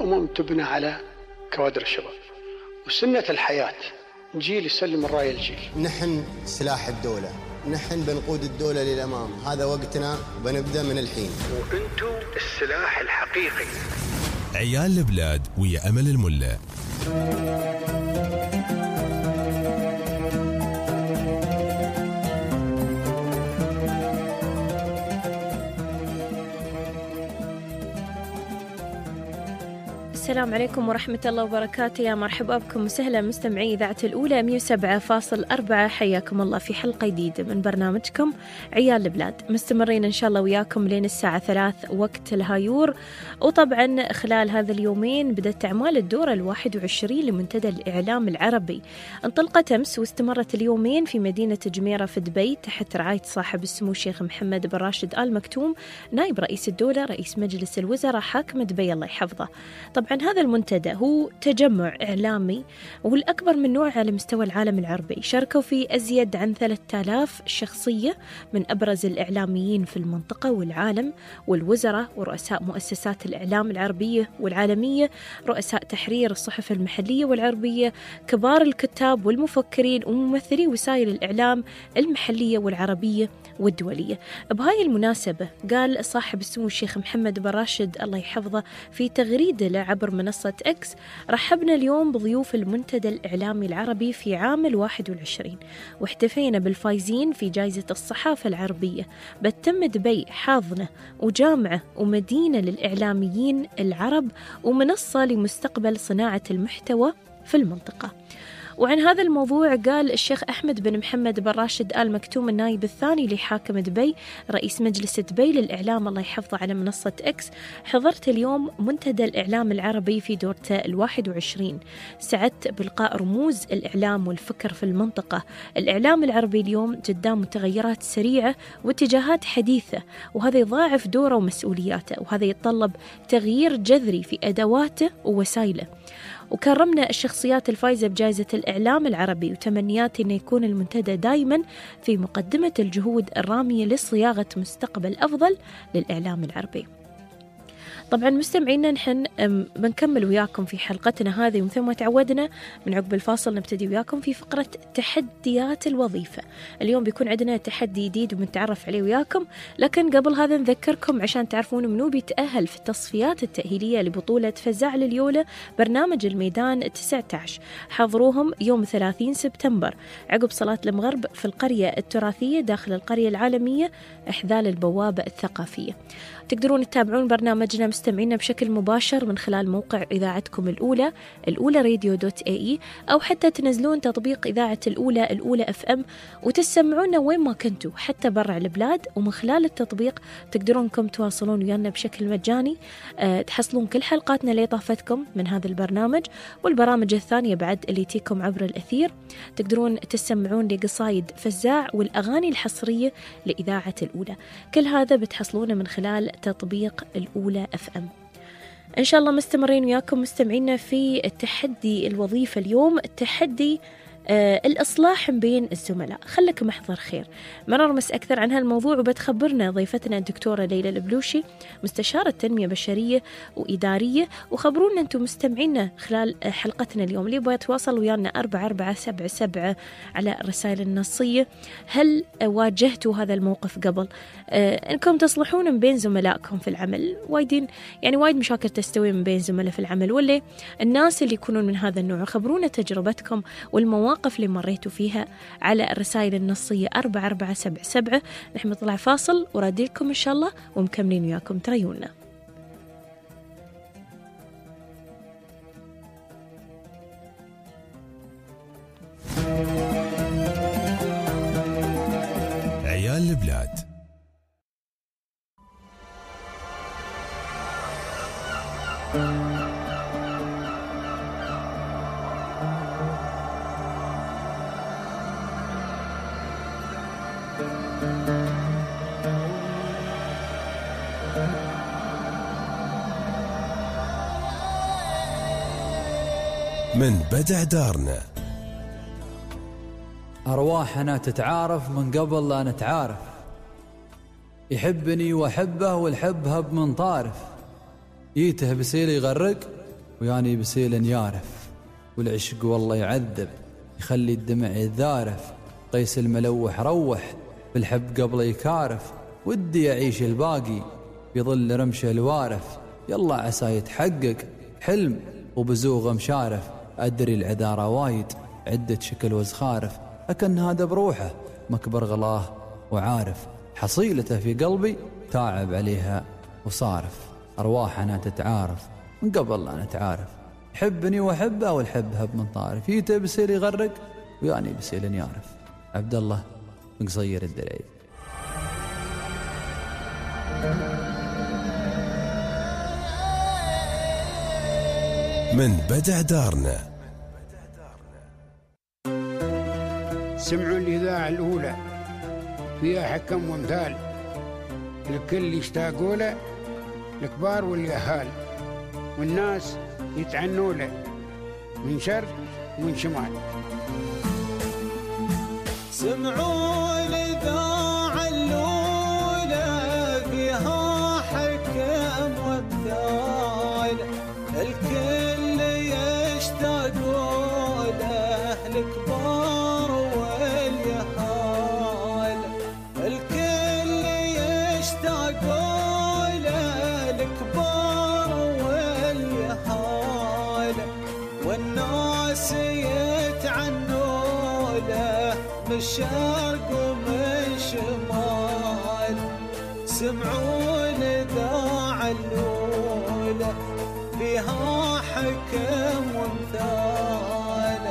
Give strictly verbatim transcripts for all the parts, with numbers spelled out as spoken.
الأمم تبنى على كوادر الشباب، وسنة الحياة جيل يسلم الراية الجيل. نحن سلاح الدولة، نحن بنقود الدولة للأمام، هذا وقتنا وبنبدأ من الحين. وأنتم السلاح الحقيقي. عيال البلاد ويا أمل الملا. السلام عليكم ورحمة الله وبركاته، يا مرحبا بكم وسهلا مستمعي إذاعة الأولى مية وسبعة فاصل أربعة. حياكم الله في حلقة جديدة من برنامجكم عيال البلاد، مستمرين إن شاء الله وياكم لين الساعة ثلاث وقت الهايور. وطبعا خلال هذا اليومين بدأت أعمال الدورة الواحد وعشرين لمنتدى الإعلام العربي، انطلقت أمس واستمرت اليومين في مدينة جميرة في دبي تحت رعاية صاحب السمو الشيخ محمد بن راشد آل مكتوم نائب رئيس الدولة رئيس مجلس الوزراء حاكم دبي الله يحفظه. طبعا هذا المنتدى هو تجمع إعلامي والأكبر من نوعه على مستوى العالم العربي، شاركوا فيه أزيد عن ثلاثة آلاف شخصية من أبرز الإعلاميين في المنطقة والعالم، والوزراء ورؤساء مؤسسات الإعلام العربية والعالمية، رؤساء تحرير الصحف المحلية والعربية، كبار الكتاب والمفكرين وممثلي وسائل الإعلام المحلية والعربية والدولية. بهاي المناسبة قال صاحب السمو الشيخ محمد بن راشد الله يحفظه في تغريدة له عبر منصة إكس: رحبنا اليوم بضيوف المنتدى الإعلامي العربي في عام الواحد والعشرين، واحتفينا بالفايزين في جائزة الصحافة العربية، بتم دبي حاضنة وجامعة ومدينة للإعلاميين العرب ومنصة لمستقبل صناعة المحتوى في المنطقة. وعن هذا الموضوع قال الشيخ أحمد بن محمد بن راشد آل مكتوم النائب الثاني لحاكم دبي رئيس مجلس دبي للإعلام الله يحفظه على منصة إكس: حضرت اليوم منتدى الإعلام العربي في دورته الواحد وعشرين، سعدت بلقاء رموز الإعلام والفكر في المنطقة. الإعلام العربي اليوم قدام متغيرات سريعة واتجاهات حديثة، وهذا يضاعف دوره ومسؤولياته، وهذا يتطلب تغيير جذري في أدواته ووسائله. وكرمنا الشخصيات الفائزة بجائزة الإعلام العربي، وتمنياتي أن يكون المنتدى دائما في مقدمة الجهود الرامية لصياغة مستقبل أفضل للإعلام العربي. طبعا مستمعينا نحن بنكمل وياكم في حلقتنا هذه، ومثل ما تعودنا من عقب الفاصل نبتدي وياكم في فقرة تحديات الوظيفة. اليوم بيكون عندنا تحدي جديد وبنتعرف عليه وياكم، لكن قبل هذا نذكركم عشان تعرفون منو بيتأهل في التصفيات التأهيلية لبطولة فزاع لليولة برنامج الميدان تسعة عشر. حضروهم يوم ثلاثين سبتمبر عقب صلاة المغرب في القرية التراثية داخل القرية العالمية إحذال البوابة الثقافية. تقدرون تتابعون برنامجنا مستمعينا بشكل مباشر من خلال موقع إذاعتكم الأولى الأولى راديو دوت اي اي، أو حتى تنزلون تطبيق إذاعة الأولى الأولى اف ام وتسمعونا وين ما كنتوا حتى برا البلاد. ومن خلال التطبيق تقدرون انكم تواصلون ويانا بشكل مجاني، أه تحصلون كل حلقاتنا اللي طافتكم من هذا البرنامج والبرامج الثانية بعد اللي تيكم عبر الأثير. تقدرون تسمعون لقصايد فزاع والأغاني الحصرية لإذاعة الأولى، كل هذا بتحصلونه من خلال تطبيق الأولى اف ام. إن شاء الله مستمرين وياكم مستمعينا في التحدي الوظيفة. اليوم التحدي آه الإصلاح بين الزملاء. خلك محضر خير. مرمس أكثر عن هالموضوع وبتخبرنا ضيفتنا الدكتورة ليلى البلوشي، مستشارة تنمية بشرية وإدارية. وخبرونا أنتم مستمعينا خلال حلقتنا اليوم اللي يبغى يتواصل ويانا أربعة أربعة سبعة سبعة على الرسائل النصية. هل واجهتوا هذا الموقف قبل؟ آه أنكم تصلحون من بين زملائكم في العمل؟ وايدين يعني وايد مشاكل تستوي من بين زملاء في العمل، ولا الناس اللي يكونون من هذا النوع؟ خبرونا تجربتكم والمواقف اللي مريتوا فيها على الرسائل النصية أربعة أربعة سبعة سبعة. نحن نطلع فاصل وراديلكم إن شاء الله ومكملين وياكم، تريونا. عيال البلاد. من بدع دارنا أرواحنا تتعارف من قبل لا نتعارف، يحبني وأحبه والحب هب من طارف، يته بسيل يغرق وياني بسيل يارف، والعشق والله يعذب يخلي الدمع يذارف. قيس الملوح روح بالحب قبل يكارف، ودي يعيش الباقي بظل رمشه الوارف. يلا عسى يتحقق حلم وبزوغ مشارف. أدري العذارى وايد عدة شكل وزخارف، أكن هذا بروحه مكبر غلاه وعارف. حصيلته في قلبي تعب عليها وصارف. أرواحنا تتعارف من قبل لا نتعارف. يحبني وأحبه والحبها بمن طارف. يته بسيل يغرق وياني بسيل يعرف. عبد الله بن قصير الدرعي. من بدع دارنا. سمعوا الإذاعة الأولى فيها حكم وامثال، الكل يشتاقوا له، الكبار واليهال، والناس يتعنوا له من شرق ومن شمال. سمعوا الإذاعة الأولى فيها حكم وامثال، الكل يشتاقوا له، الكبار واليهال، الكل يشتاقوا له، الكبار واليهال، والناس يتعنوا له من الشرق ومن شمال. سمعوا الإذاعة الأولى فيها حكم وامثال.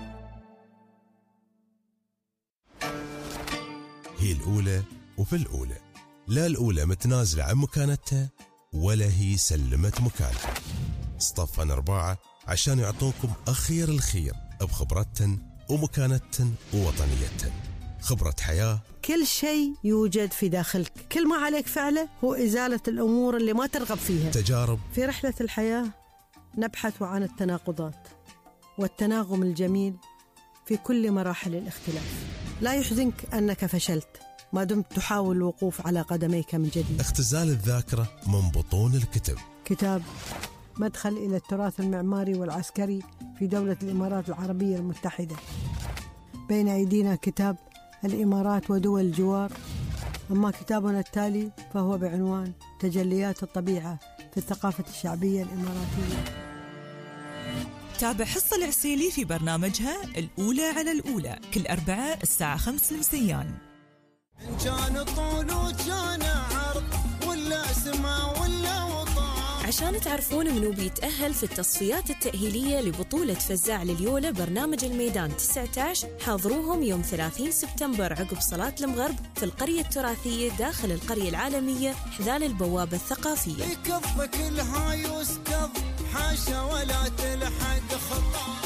هي الأولى وفي الأولى، لا الأولى متنازلة عن مكانتها ولا هي سلمت مكانها. اصطفن أربعة عشان يعطوكم أخير الخير بخبرتهن ومكانتهن ووطنيتهن. خبرة حياة، كل شيء يوجد في داخلك، كل ما عليك فعله هو إزالة الأمور اللي ما ترغب فيها. تجارب. في رحلة الحياة نبحث عن التناقضات والتناغم الجميل في كل مراحل الاختلاف. لا يحزنك أنك فشلت ما دمت تحاول الوقوف على قدميك من جديد. اختزال الذاكرة من بطون الكتب. كتاب مدخل إلى التراث المعماري والعسكري في دولة الإمارات العربية المتحدة. بين أيدينا كتاب الإمارات ودول الجوار، أما كتابنا التالي فهو بعنوان تجليات الطبيعة في الثقافة الشعبية الإماراتية. تابع حصة العسيلي في برنامجها الأولى على الأولى كل أربعاء الساعة خمس مساءً. إن كان طول وكان عرض ولا سماء ولا وطن. عشان تعرفون منو بيتأهل في التصفيات التأهيلية لبطولة فزاع لليولة برنامج الميدان تسعة عشر، حاضروهم يوم ثلاثين سبتمبر عقب صلاة المغرب في القرية التراثية داخل القرية العالمية حذال البوابة الثقافية. يكض كلها يسكض حاشا ولا تلحق خطا.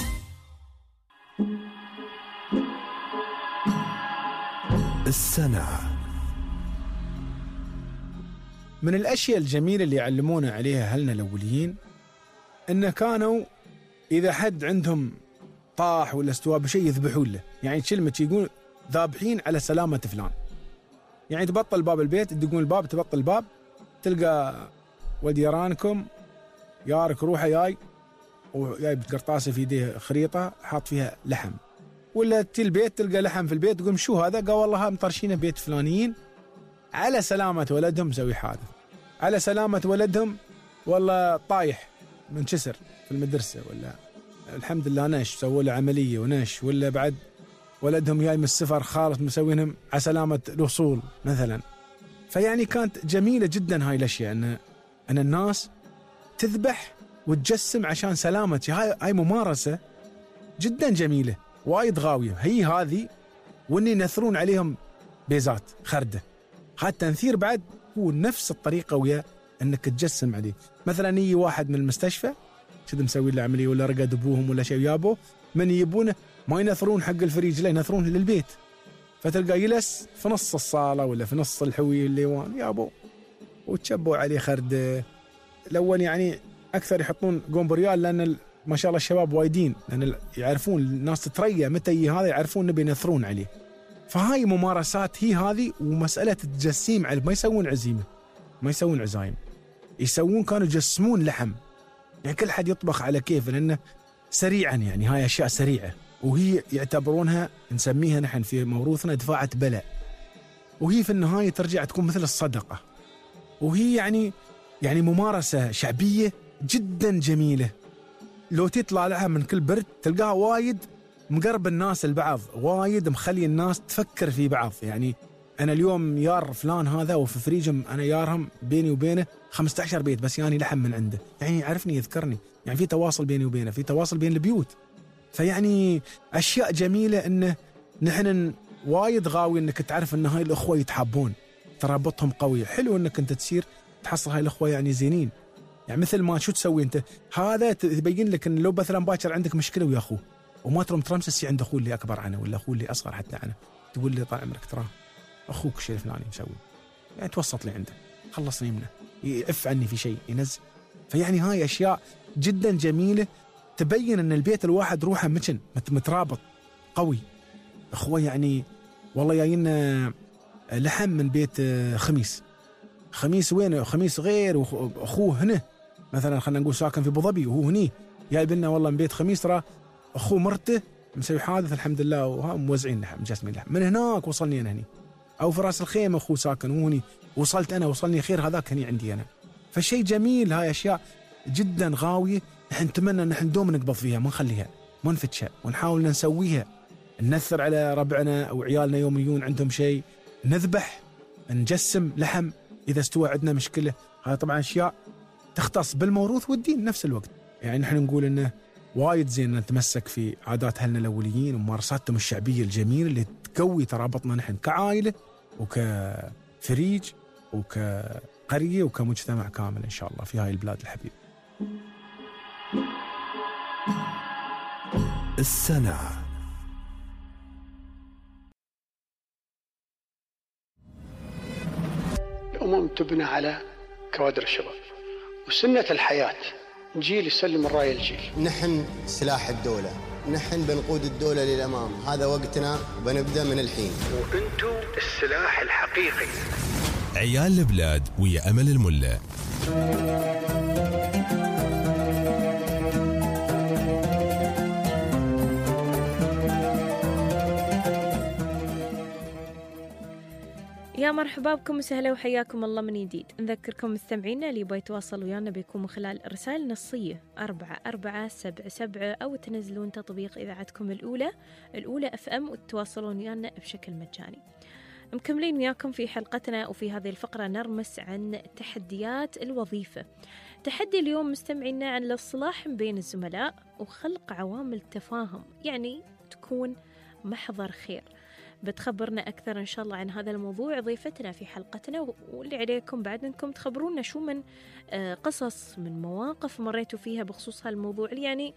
السنة. من الأشياء الجميلة اللي يعلمونا عليها أهلنا الأوليين إن كانوا إذا حد عندهم طاح ولا استوى بشيء يذبحون له، يعني كلمة يقول ذابحين على سلامة فلان. يعني تبطل باب البيت، تدقون الباب، تبطل الباب تلقى ولد يرانكم يارك روحه جاي وجايب قرطاسة في يديه خريطة حاط فيها لحم، ولا تي البيت تلقى لحم في البيت تقول شو هذا؟ قال والله مطرشينه بيت فلانيين على سلامة ولدهم مسوي حادث، على سلامة ولدهم والله طايح منكسر في المدرسة، ولا الحمد لله نش سووا له عملية ونش، ولا بعد ولدهم جاي من السفر خالص مسوينهم على سلامة الوصول مثلا. فيعني كانت جميلة جدا هاي الأشياء، أن أن الناس تذبح وتجسم عشان سلامتي. هاي هاي ممارسة جدا جميلة وايد غاوية هي هذه، وإن ينثرون عليهم بيزات خردة. هذا التنثير بعد هو نفس الطريقة ويا أنك تجسم عليه. مثلا يجي واحد من المستشفى كذا مسوي له عملية ولا رقد أبوهم ولا شيء يابو، من يجيبونه ما ينثرون حق الفريج، لا ينثرون للبيت، فتلقى يلس في نص الصالة ولا في نص الحوي الليوان يابو وتشبوا عليه خردة. الأول يعني أكثر يحطون قوم ريال، لأن ما شاء الله الشباب وايدين، لأن يعرفون الناس تتريا متى يجي هذا، يعرفون نبي ينثرون عليه. فهاي ممارسات هي هذه، ومسألة التجسيم على ما يسوون عزيمة، ما يسوون عزايم، يسوون كانوا يجسمون لحم يعني كل حد يطبخ على كيفه، لأنه سريعا يعني هاي أشياء سريعة، وهي يعتبرونها نسميها نحن في موروثنا دفاعة بلاء، وهي في النهاية ترجع تكون مثل الصدقة، وهي يعني يعني ممارسة شعبية جدا جميلة. لو تطلع لها من كل برد تلقاها وايد مقرب الناس البعض، وايد مخلي الناس تفكر في بعض. يعني أنا اليوم يار فلان هذا وفي فريجم أنا يارهم بيني وبينه خمسة عشر بيت بس يعني لحم من عنده، يعني يعرفني يذكرني، يعني في تواصل بيني وبينه، في تواصل بين البيوت. فيعني أشياء جميلة إنه نحن وايد غاوي إنك تعرف إن هاي الأخوة يتحبون، ترابطهم قوي. حلو إنك أنت تصير تحصل هاي الأخوة يعني زينين. يعني مثل ما شو تسوي أنت، هذا تبين لك إن لو مثلا باكر عندك مشكلة ويا أخوه وما ترم ترمسسي عند أخوه اللي أكبر عنه ولا أخوه اللي أصغر حتى عنه، تقول لي طال عمرك ترى أخوك شيء فلاني مسوي، يعني توسط لي عنده، خلصني منه، يعف عني في شيء ينزل. فيعني هاي أشياء جدا جميلة تبين أن البيت الواحد روحه متن مترابط قوي. أخوة يعني والله جاينا لحم من بيت خميس، خميس وين؟ خميس غير، وأخوه هنا مثلا خلينا نقول ساكن في أبو ظبي وهو هني، جايب لنا والله من بيت خميس ترى أخوه مرته مسوي حادث الحمد لله وها موزعين لحم مجسمين لحم من هناك وصلني أنا هني، أو في راس الخيمة أخوه ساكن وهني وصلت أنا وصلني خير هذاك هني عندي أنا. فشيء جميل، هاي أشياء جدا غاوية نحن نتمنى أن نحن دوم نقبض فيها، ما نخليها ما نفتشها، ونحاول نسويها، ننثر على ربعنا أو عيالنا يوم يجون عندهم شيء نذبح نجسم لحم إذا استوى عندنا مشكلة. هذا طبعا أشياء تختص بالموروث والدين نفس الوقت. يعني نحن نقول إنه وايد زين نتمسك في عادات أهلنا الأوليين وممارساتهم الشعبية الجميلة اللي تقوي ترابطنا نحن كعائلة وكفريج وكقرية وكمجتمع كامل إن شاء الله في هاي البلاد الحبيبة. السنة الأمم تبنى على كوادر الشباب، وسنة الحياة جيل يسلم الراية الجيل. نحن سلاح الدولة، نحن بنقود الدولة للأمام، هذا وقتنا وبنبدأ من الحين. وأنتم السلاح الحقيقي. عيال البلاد ويا أمل الملا. يا مرحبا بكم وسهلا وحياكم الله من جديد. نذكركم مستمعينا اللي يبغى يتواصل ويانا بيكون من خلال رسائل نصية أربعة أربعة سبعة سبعة، أو تنزلون تطبيق إذاعتكم الأولى الأولى أف أم وتتواصلون ويانا بشكل مجاني. مكملين وياكم في حلقتنا، وفي هذه الفقرة نرمس عن تحديات الوظيفة. تحدي اليوم مستمعينا عن الإصلاح بين الزملاء وخلق عوامل تفاهم يعني تكون محضر خير. بتخبرنا أكثر إن شاء الله عن هذا الموضوع ضيفتنا في حلقتنا، واللي عليكم بعد أنكم تخبرونا شو من قصص من مواقف مريتوا فيها بخصوص هالموضوع. يعني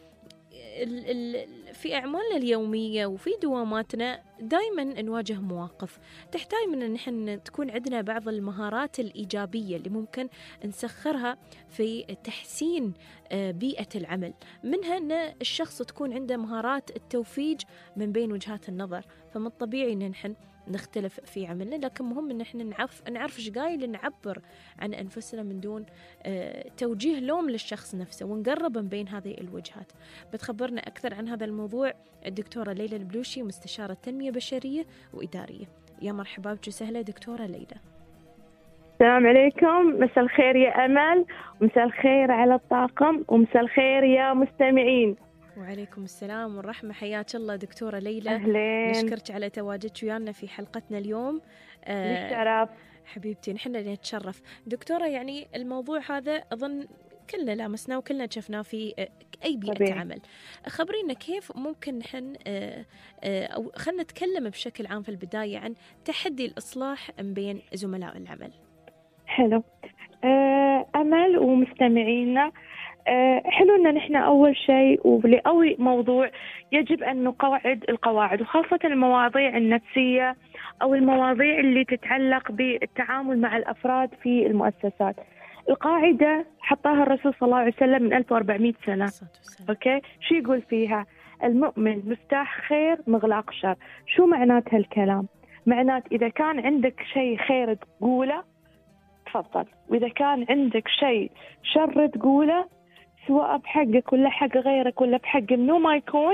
ال ال في أعمالنا اليومية وفي دواماتنا دايما نواجه مواقف تحتاج من أن نحن تكون عندنا بعض المهارات الإيجابية اللي ممكن نسخرها في تحسين بيئة العمل. منها أن الشخص تكون عنده مهارات التوفيج من بين وجهات النظر، فمن الطبيعي أن نحن نختلف في عملنا، لكن مهم أن احنا نعرف نعرف إيش قايل نعبر عن أنفسنا من دون اه توجيه لوم للشخص نفسه، ونقرب من بين هذه الوجهات. بتخبرنا أكثر عن هذا الموضوع الدكتورة ليلى البلوشي، مستشارة تنمية بشرية وإدارية. يا مرحبا بك وسهلا دكتورة ليلى. السلام عليكم، مساء الخير يا أمل، ومساء الخير على الطاقم، ومساء الخير يا مستمعين. وعليكم السلام والرحمة، حياك الله دكتورة ليلى. أهلين. نشكرك على تواجدك ويانا في حلقتنا اليوم. بالشرف. آه حبيبتي، نحن نتشرف. دكتورة يعني الموضوع هذا أظن كلنا لامسناه وكلنا شفناه في أي بيئة طبيعي. عمل. خبرينا كيف ممكن نحن آه آه أو خلنا نتكلم بشكل عام في البداية عن تحدي الإصلاح بين زملاء العمل. حلو. آه أمل ومستمعينا، أه حلو أن نحن أول شيء ولأول موضوع يجب أن نقاعد القواعد، وخاصة المواضيع النفسية أو المواضيع اللي تتعلق بالتعامل مع الأفراد في المؤسسات. القاعدة حطاها الرسول صلى الله عليه وسلم من ألف وأربعمائة سنة. أوكي، شو يقول فيها؟ المؤمن مفتاح خير مغلاق شر. شو معنات هالكلام؟ معنات إذا كان عندك شيء خير تقوله تفضل، وإذا كان عندك شيء شر تقوله سواء بحقك ولا حق غيرك ولا بحق منو ما يكون،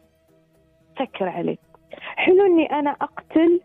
سكر عليه. حلو إني أنا أقتل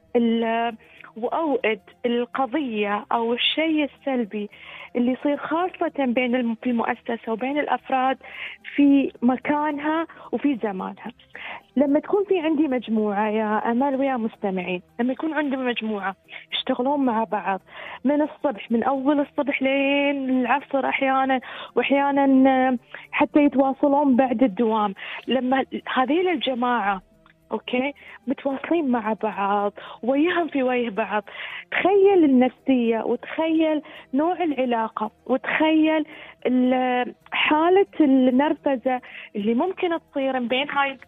وأوئد القضية أو الشيء السلبي اللي يصير خاصة بين في المؤسسة وبين الأفراد في مكانها وفي زمانها. لما تكون في عندي مجموعة يا أمل ويا مستمعين، لما يكون عندي مجموعة يشتغلون مع بعض من الصبح، من أول الصبح لين العصر أحيانا، وأحيانا حتى يتواصلون بعد الدوام، لما هذه الجماعة أوكي متواصلين مع بعض وياهم في وجه بعض، تخيل النفسية وتخيل نوع العلاقة وتخيل حالة النرفزة اللي ممكن تصير بين هاي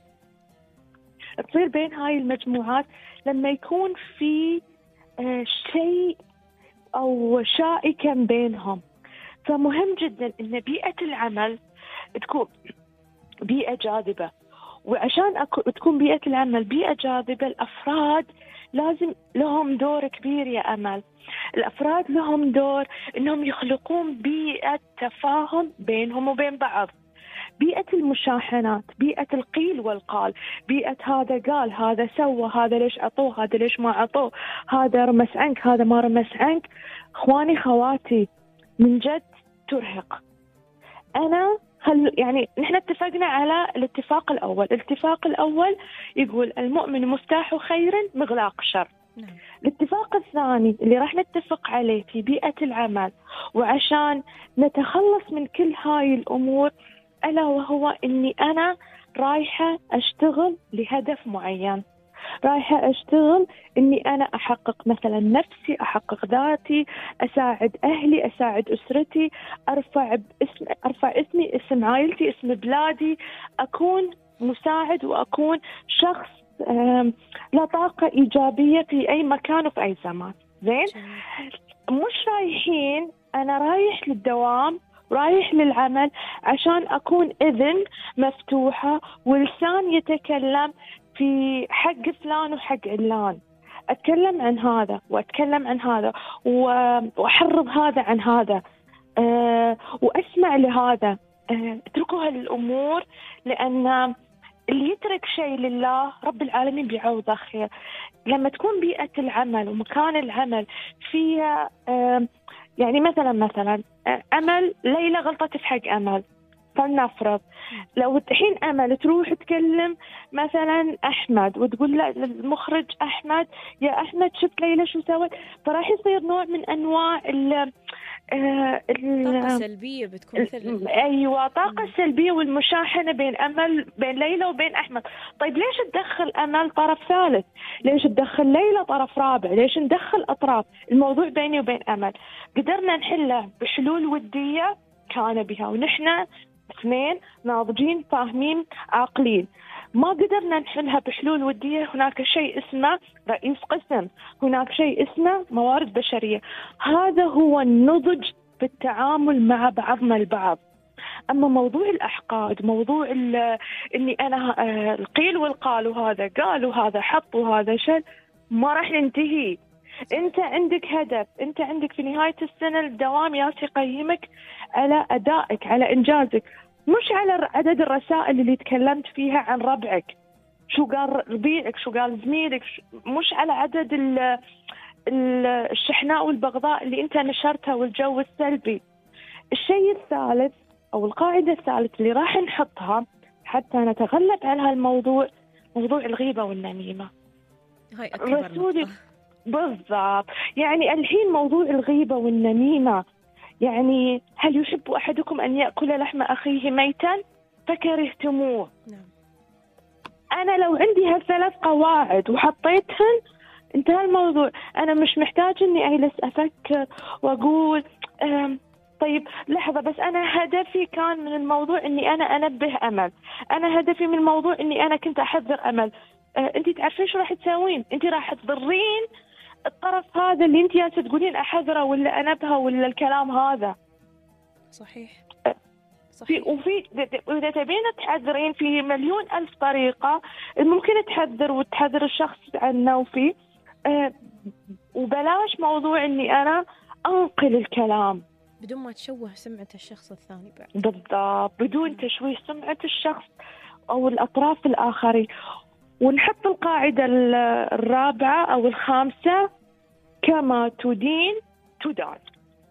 تصير بين هاي المجموعات لما يكون في شيء أو شائكا بينهم. فمهم جدا إن بيئة العمل تكون بيئة جاذبة، وعشان أكو تكون بيئة العمل بيئة جاذبة الأفراد لازم لهم دور كبير يا أمل. الأفراد لهم دور إنهم يخلقون بيئة تفاهم بينهم وبين بعض، بيئة المشاحنات، بيئة القيل والقال، بيئة هذا قال، هذا سوى، هذا ليش عطوه، هذا ليش ما عطوه، هذا رمس عنك، هذا ما رمس عنك. إخواني خواتي من جد ترهق. أنا هل يعني نحن اتفقنا على الاتفاق الأول. الاتفاق الأول يقول المؤمن مفتاح خير مغلاق شر. نعم. الاتفاق الثاني اللي راح نتفق عليه في بيئة العمل وعشان نتخلص من كل هاي الأمور، ألا وهو إني أنا رايحة أشتغل لهدف معين، رايحة أشتغل إني أنا أحقق مثلا نفسي، أحقق ذاتي، أساعد أهلي، أساعد أسرتي، أرفع اسم أرفع اسمي، اسم عائلتي، اسم بلادي، أكون مساعد وأكون شخص لا طاقة إيجابية في أي مكان وفي أي زمان. زين، مش رايحين أنا رايح للدوام، رايح للعمل عشان أكون إذن مفتوحة ولسان يتكلم في حق فلان وحق علان، أتكلم عن هذا وأتكلم عن هذا وأحرض هذا عن هذا أه وأسمع لهذا. أه اتركوا هالأمور، لأن اللي يترك شيء لله رب العالمين بيعوضه خير. لما تكون بيئة العمل ومكان العمل فيها أه يعني مثلا مثلا أمل ليلى غلطت في حق أمل، فلنفرض لو الحين أمل تروح تكلم مثلا أحمد وتقول له المخرج أحمد يا أحمد شفت ليلى شو سوت، فراح يصير نوع من أنواع ال طاقة سلبية بتكون مثل أيوة طاقة م. سلبية والمشاحنة بين أمل بين ليلى وبين أحمد. طيب ليش تدخل أمل طرف ثالث؟ ليش تدخل ليلى طرف رابع؟ ليش ندخل أطراف؟ الموضوع بيني وبين أمل قدرنا نحله بحلول ودية كان بها، ونحن اثنين ناضجين فاهمين عاقلين. ما قدرنا نحلها بحلول ودية، هناك شيء اسمه رئيس قسم، هناك شيء اسمه موارد بشرية. هذا هو النضج بالتعامل مع بعضنا البعض. أما موضوع الأحقاد، موضوع إني أنا القيل والقال وهذا قال وهذا حط وهذا شل، ما راح ننتهي. أنت عندك هدف، أنت عندك في نهاية السنة الدوام ياسي يقيمك على أدائك، على إنجازك، مش على عدد الرسائل اللي تكلمت فيها عن ربعك، شو قال ربيعك، شو قال زميلك، مش على عدد ال الشحناء والبغضاء اللي أنت نشرتها والجو السلبي. الشيء الثالث أو القاعدة الثالثة اللي راح نحطها حتى نتغلب على هالموضوع، موضوع الغيبة والنميمة. هاي أكبر بالضبط. يعني الحين موضوع الغيبة والنميمة، يعني هل يحب أحدكم أن يأكل لحم أخيه ميتا فكرهتموه؟ نعم. أنا لو عندي هالثلاث قواعد وحطيتهن انتهى الموضوع. أنا مش محتاج أني أجلس أفكر وأقول طيب لحظة بس أنا هدفي كان من الموضوع أني أنا أنبه أمل، أنا هدفي من الموضوع أني أنا كنت أحذر أمل. أنت تعرفين شو راح تسوين؟ أنت راح تضرين الطرف هذا اللي أنت يا تقولين أحذره ولا أنبهه ولا الكلام هذا. صحيح. صحيح. في وفي إذا تبين تحذرين في مليون ألف طريقة ممكن تحذر وتحذر الشخص عنه، وفي أه وبلاش موضوع إني أنا أنقل الكلام. بدون ما تشوه سمعة الشخص الثاني بعد. بالضبط، بدون تشويه سمعة الشخص أو الأطراف الآخرين. ونحط القاعدة الرابعة أو الخامسة: كما تدين تدان.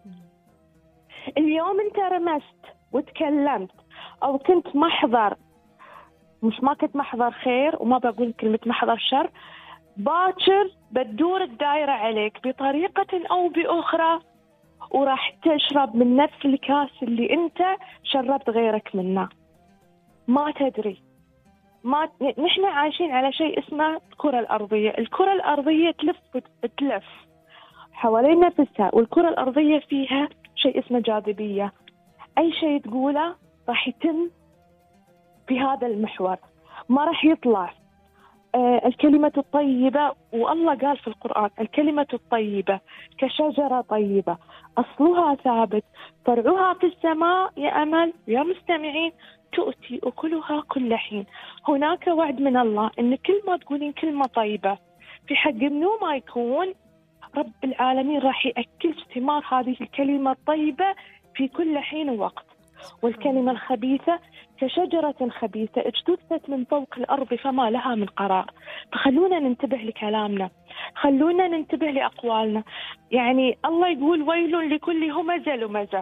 اليوم أنت رمست وتكلمت أو كنت محضر، مش ما كنت محضر خير وما بقول كلمة محضر شر، باكر بتدور الدائرة عليك بطريقة أو بأخرى، وراح تشرب من نفس الكاس اللي أنت شربت غيرك منه. ما تدري، ما نحن عايشين على شيء اسمه الكرة الأرضية. الكرة الأرضية تلف تلف حوالين نفسها، والكرة الأرضية فيها شيء اسمه جاذبية. أي شيء تقوله راح يتم في هذا المحور، ما راح يطلع. آه الكلمة الطيبة، والله قال في القرآن: الكلمة الطيبة كشجرة طيبة أصلها ثابت فرعها في السماء. يا أمل يا مستمعين، تؤتي أكلها كل حين. هناك وعد من الله إن كل ما تقولين كلمة طيبة في حق منو ما يكون، رب العالمين راح يأكل ثمار هذه الكلمة الطيبة في كل حين ووقت. والكلمة الخبيثة كشجرة خبيثة اجتثت من فوق الأرض فما لها من قرار. فخلونا ننتبه لكلامنا، خلونا ننتبه لأقوالنا. يعني الله يقول: ويل لكل همزة لمزة.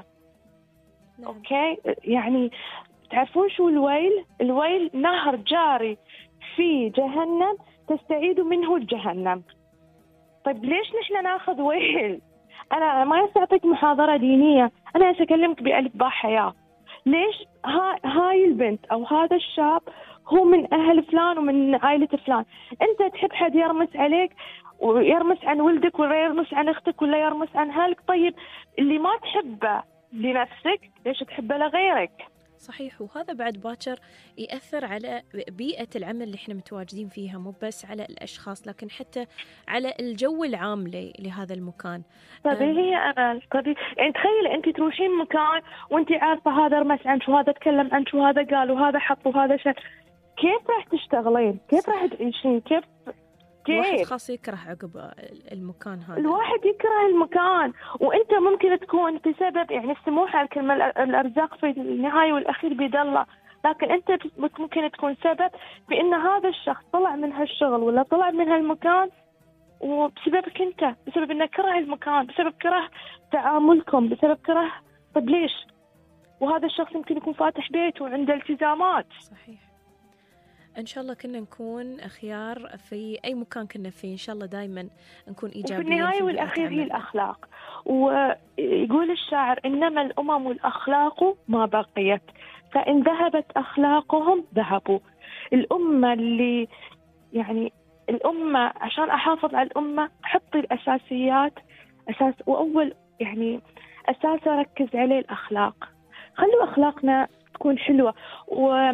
أوكي، يعني تعرفون شو الويل؟ الويل نهر جاري في جهنم تستعيد منه الجهنم. طيب ليش نحن ناخذ ويل؟ أنا ما أعطيك محاضرة دينية، أنا أكلمك بألف باء حياة. ليش ها هاي البنت أو هذا الشاب هو من أهل فلان ومن عائلة فلان، أنت تحب حد يرمس عليك ويرمس عن ولدك ولا يرمس عن أختك ولا يرمس عن أهلك؟ طيب اللي ما تحبه لنفسك ليش تحبه لغيرك؟ صحيح. وهذا بعد باكر يأثر على بيئة العمل اللي احنا متواجدين فيها، مو بس على الأشخاص لكن حتى على الجو العام لهذا المكان. طبيعي يا أمل، طبيعي. يعني تخيل أنت تروحين مكان وأنت عارفة هذا رمس عنك وهذا تكلم عنك وهذا قال وهذا حط وهذا شال، كيف راح تشتغلين؟ كيف راح تعيشين؟ كيف الواحد خاص يكره عقب المكان هذا. الواحد يكره المكان، وانت ممكن تكون بسبب يعني السموح على الكلمة الأرزاق في النهاية والأخير بيد الله، لكن انت ممكن تكون سبب بأن هذا الشخص طلع من هالشغل ولا طلع من هالمكان وبسببك انت، بسبب انك كره المكان، بسبب كره تعاملكم، بسبب كره. طب ليش؟ وهذا الشخص يمكن يكون فاتح بيته وعنده التزامات. صحيح. إن شاء الله كنا نكون أخيار في أي مكان كنا فيه، إن شاء الله دايما نكون إيجابيين. وفي النهاية والأخير هي الأخلاق، ويقول الشاعر: إنما الأمم الأخلاق ما بقيت فإن ذهبت أخلاقهم ذهبوا. الأمة اللي يعني الأمة عشان أحافظ على الأمة حطي الأساسيات أساس، وأول يعني أساس أركز عليه الأخلاق. خلوا أخلاقنا تكون حلوة، و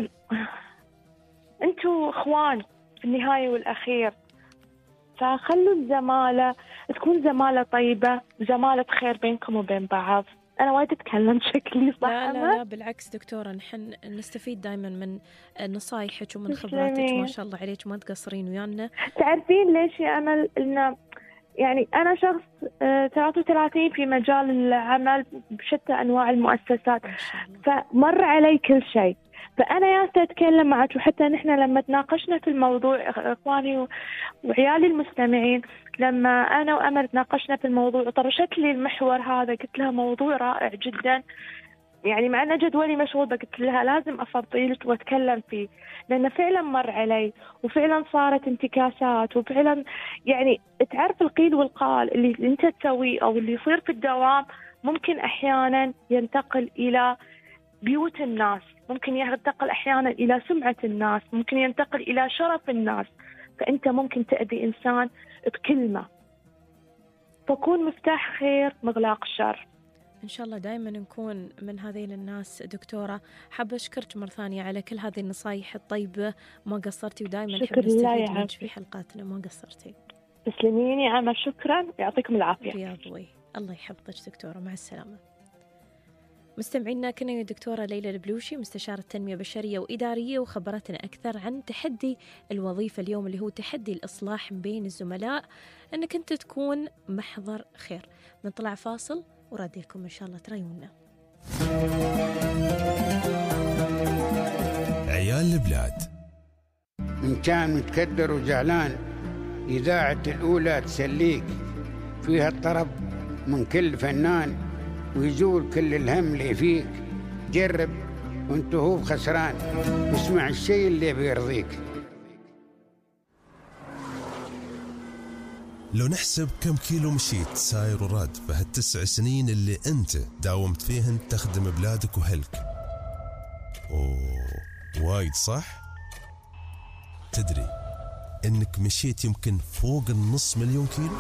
أنتوا إخوان في النهاية والأخير، فخلوا الزمالة تكون زمالة طيبة، زمالة خير بينكم وبين بعض. أنا وايد أتكلم شكلي صح؟ لا لا لا بالعكس دكتورة، نحن نستفيد دائما من نصايحك ومن خبراتك، ما شاء الله عليك ما تقصرين ويانا. تعرفين ليش يا أمل؟ إن يعني أنا شخص ثلاثة وثلاثين في مجال العمل بشتى أنواع المؤسسات، فمر علي كل شيء. فأنا يا أتكلم معك، وحتى نحن لما تناقشنا في الموضوع إخواني وعيالي المستمعين، لما أنا وأمل تناقشنا في الموضوع وطرشت لي المحور هذا، قلت لها موضوع رائع جدا، يعني مع أن جدولي مشغول، قلت لها لازم أفضيلك وأتكلم فيه، لأنه فعلا مر علي وفعلا صارت انتكاسات، وفعلا يعني تعرف القيل والقال اللي أنت تسويه أو اللي يصير في الدوام ممكن أحيانا ينتقل إلى بيوت الناس، ممكن ينتقل أحيانا إلى سمعة الناس، ممكن ينتقل إلى شرف الناس. فأنت ممكن تأذي إنسان بكلمة، فكون مفتاح خير مغلاق شر. إن شاء الله دائما نكون من هذين الناس. دكتورة حابة أشكرك مرة ثانية على كل هذه النصايح الطيبة، ما قصرتي، ودائما نحب نستفيد منك في حلقاتنا، ما قصرتي. تسلمين يا عمر، شكرا، يعطيكم العافية. بياضوي، الله يحفظك دكتورة، مع السلامة. مستمعينا، كنا الدكتورة ليلى البلوشي، مستشارة تنمية بشرية وإدارية، وخبرتنا أكثر عن تحدي الوظيفة اليوم اللي هو تحدي الإصلاح بين الزملاء، أنك أنت تكون محضر خير. نطلع فاصل وراديكم إن شاء الله تريونا. عيال البلاد من كان متكدر وزعلان إذاعة الأولى تسليك، فيها الطرب من كل فنان ويزول كل الهم اللي فيك. جرب وانت هو خسران، اسمع الشيء اللي بيرضيك. لو نحسب كم كيلو مشيت ساير وراد في هالتسع سنين اللي انت داومت فيهن تخدم بلادك وهلك، اوه وايد صح؟ تدري انك مشيت يمكن فوق النص مليون كيلو؟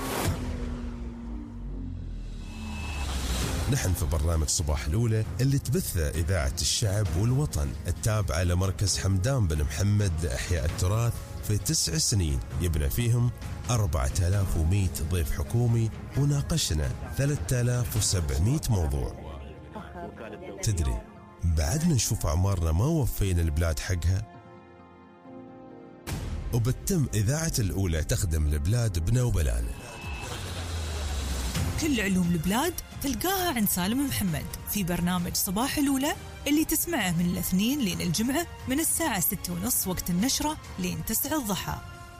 نحن في برنامج صباح الأولى اللي تبثه إذاعة الشعب والوطن التابعة لمركز حمدان بن محمد لإحياء التراث في تسع سنين يبنى فيهم أربعة آلاف ومئة ضيف حكومي وناقشنا ثلاثة آلاف وسبعمئة موضوع. تدري بعدنا نشوف أعمارنا ما وفينا البلاد حقها. وبتم إذاعة الأولى تخدم البلاد بنا وبلانا. كل علوم البلاد تلقاها عند سالم محمد في برنامج صباح الأولى اللي تسمعه من الاثنين لين الجمعة من الساعة ستة ونص وقت النشرة لين تسعة الضحى.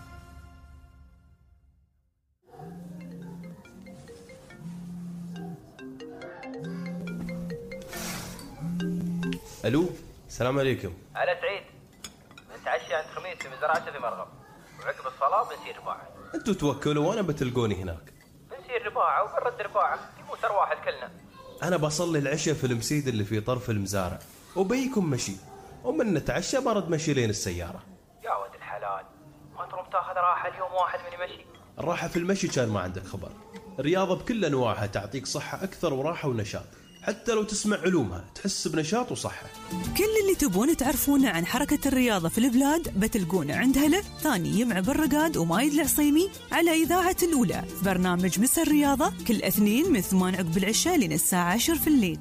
ألو، السلام عليكم. على سعيد، نتعشى عند خميس في مزرعته في مرغب، وعقب الصلاة بنسير رباعة. أنتوا توكلوا وأنا بتلقوني هناك. بنسير رباعة وبنرد رباعة، يموت أرواح الكلنا. أنا بصلي العشاء في المسيد اللي في طرف المزارع، وبيكم مشي، ومن نتعشى برد مشي لين السيارة. يا ولد الحلال، ما تروم تاخذ راحة اليوم واحد من يمشي؟ الراحة في المشي كان ما عندك خبر. الرياضة بكل أنواعها تعطيك صحة أكثر وراحة ونشاط، حتى لو تسمع علومها تحس بنشاط وصحة. كل اللي تبون تعرفونه عن حركة الرياضة في البلاد بتلقونه عند هلا ثاني يمع بالرقاد ومايد العصيمي على إذاعة الأولى في برنامج مس الرياضة كل اثنين من ثمان عقب العشاء لين الساعة عشر في الليل.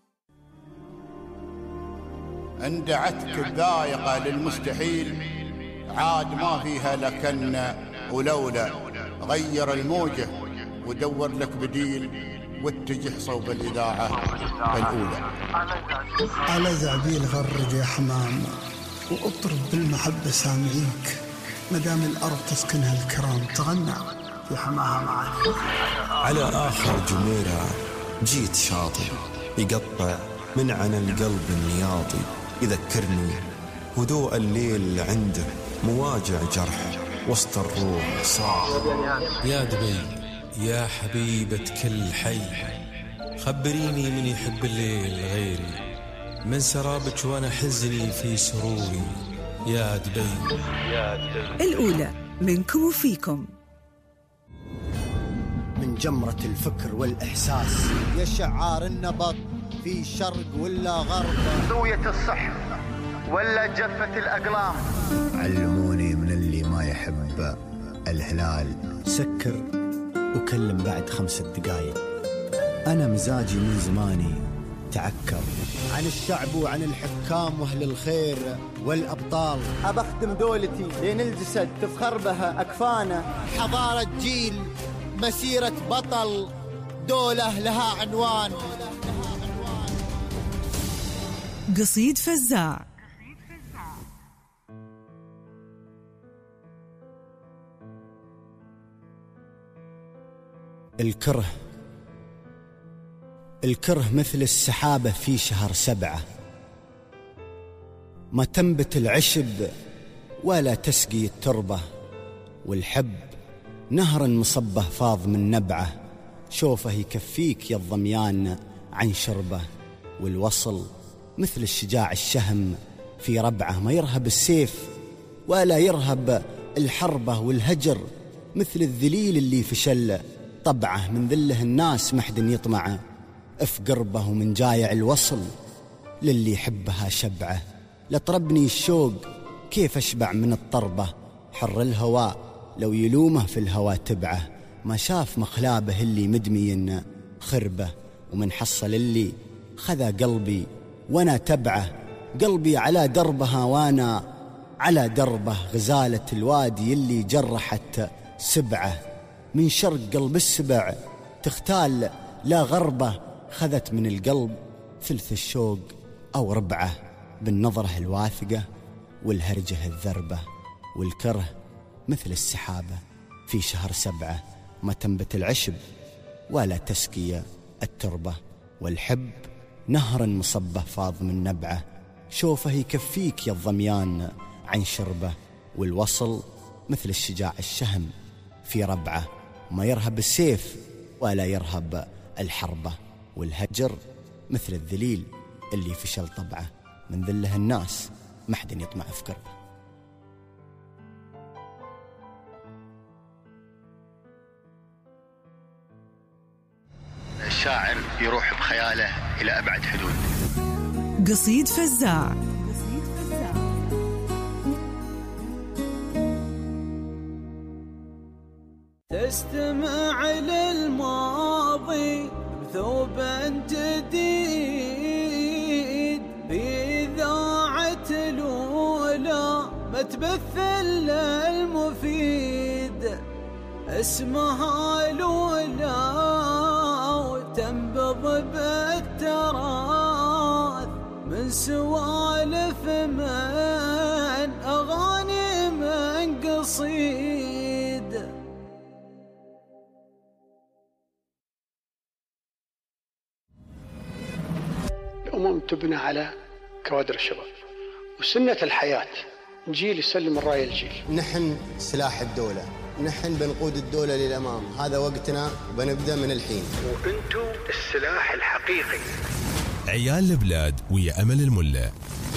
اندعتك الذائقة للمستحيل عاد ما فيها لكن ولولا، غير الموجة ودور لك بديل واتجه صوب الإذاعة الأولى. على زعبيل غرد يا حمام وأطرب بالمحبة سامعيك، مدام الأرض تسكنها الكرام تغنى في حماها معك. على آخر جميرة جيت شاطئ يقطع من عن القلب النياطي، يذكرني هدوء الليل عنده مواجع جرح وسط الروح صار. يا دبي يا حبيبة كل حي، خبريني من يحب الليل غيري، من سرابك وانا حزني في سروري. يا دبي يا دبي. الأولى منكم وفيكم. من جمرة الفكر والإحساس يا شعار النبض في شرق ولا غرب، ضوية الصح ولا جفة الأقلام. علموني من اللي ما يحب الهلال سكر وكلم بعد خمسة دقايق. أنا مزاجي من زماني تعكر عن الشعب وعن الحكام وأهل الخير والأبطال. أبخدم دولتي لين الجسد تفخر بها أكفانه. حضارة جيل مسيرة بطل دولة لها عنوان. قصيد فزاع. الكره الكره مثل السحابة في شهر سبعة، ما تنبت العشب ولا تسقي التربة، والحب نهر مصبه فاض من نبعه، شوفه يكفيك يا الضميان عن شربه. والوصل مثل الشجاع الشهم في ربعه، ما يرهب السيف ولا يرهب الحربة، والهجر مثل الذليل اللي فشل طبعه، من ذله الناس محد يطمعه. اف قربه ومن جايع الوصل للي يحبها شبعه. لطربني الشوق كيف اشبع من الطربة، حر الهواء لو يلومه في الهواء تبعه، ما شاف مخلابه اللي مدمي خربه، ومن حصل اللي خذا قلبي وانا تبعه. قلبي على دربها وانا على دربه، غزالة الوادي اللي جرحت سبعه، من شرق قلب السبع تختال لا غربه، خذت من القلب ثلث الشوق أو ربعه بالنظرة الواثقة والهرجة الذربة، والكره مثل السحابة في شهر سبعة ما تنبت العشب ولا تسقي التربة، والحب نهر مصبه فاض من نبعه شوفه يكفيك يا الضميان عن شربه، والوصل مثل الشجاع الشهم في ربعه ما يرهب السيف ولا يرهب الحربة، والهجر مثل الذليل اللي فشل طبعه من ذله الناس ما حد يطمع في كربه. الشاعر يروح بخياله إلى أبعد حدود. قصيد فزاع. تستمع للماضي بثوب جديد بإذاعة الأولى ما تبث إلا المفيد، اسمها الأولى وتنبض بالتراث من سوالف من أغاني من قصيد. الأمم تبنى على كوادر الشباب، وسنة الحياة جيل يسلم الراية الجيل. نحن سلاح الدولة، نحن بنقود الدولة للأمام، هذا وقتنا وبنبدأ من الحين. وأنتم السلاح الحقيقي. عيال البلاد ويا أمل الملا.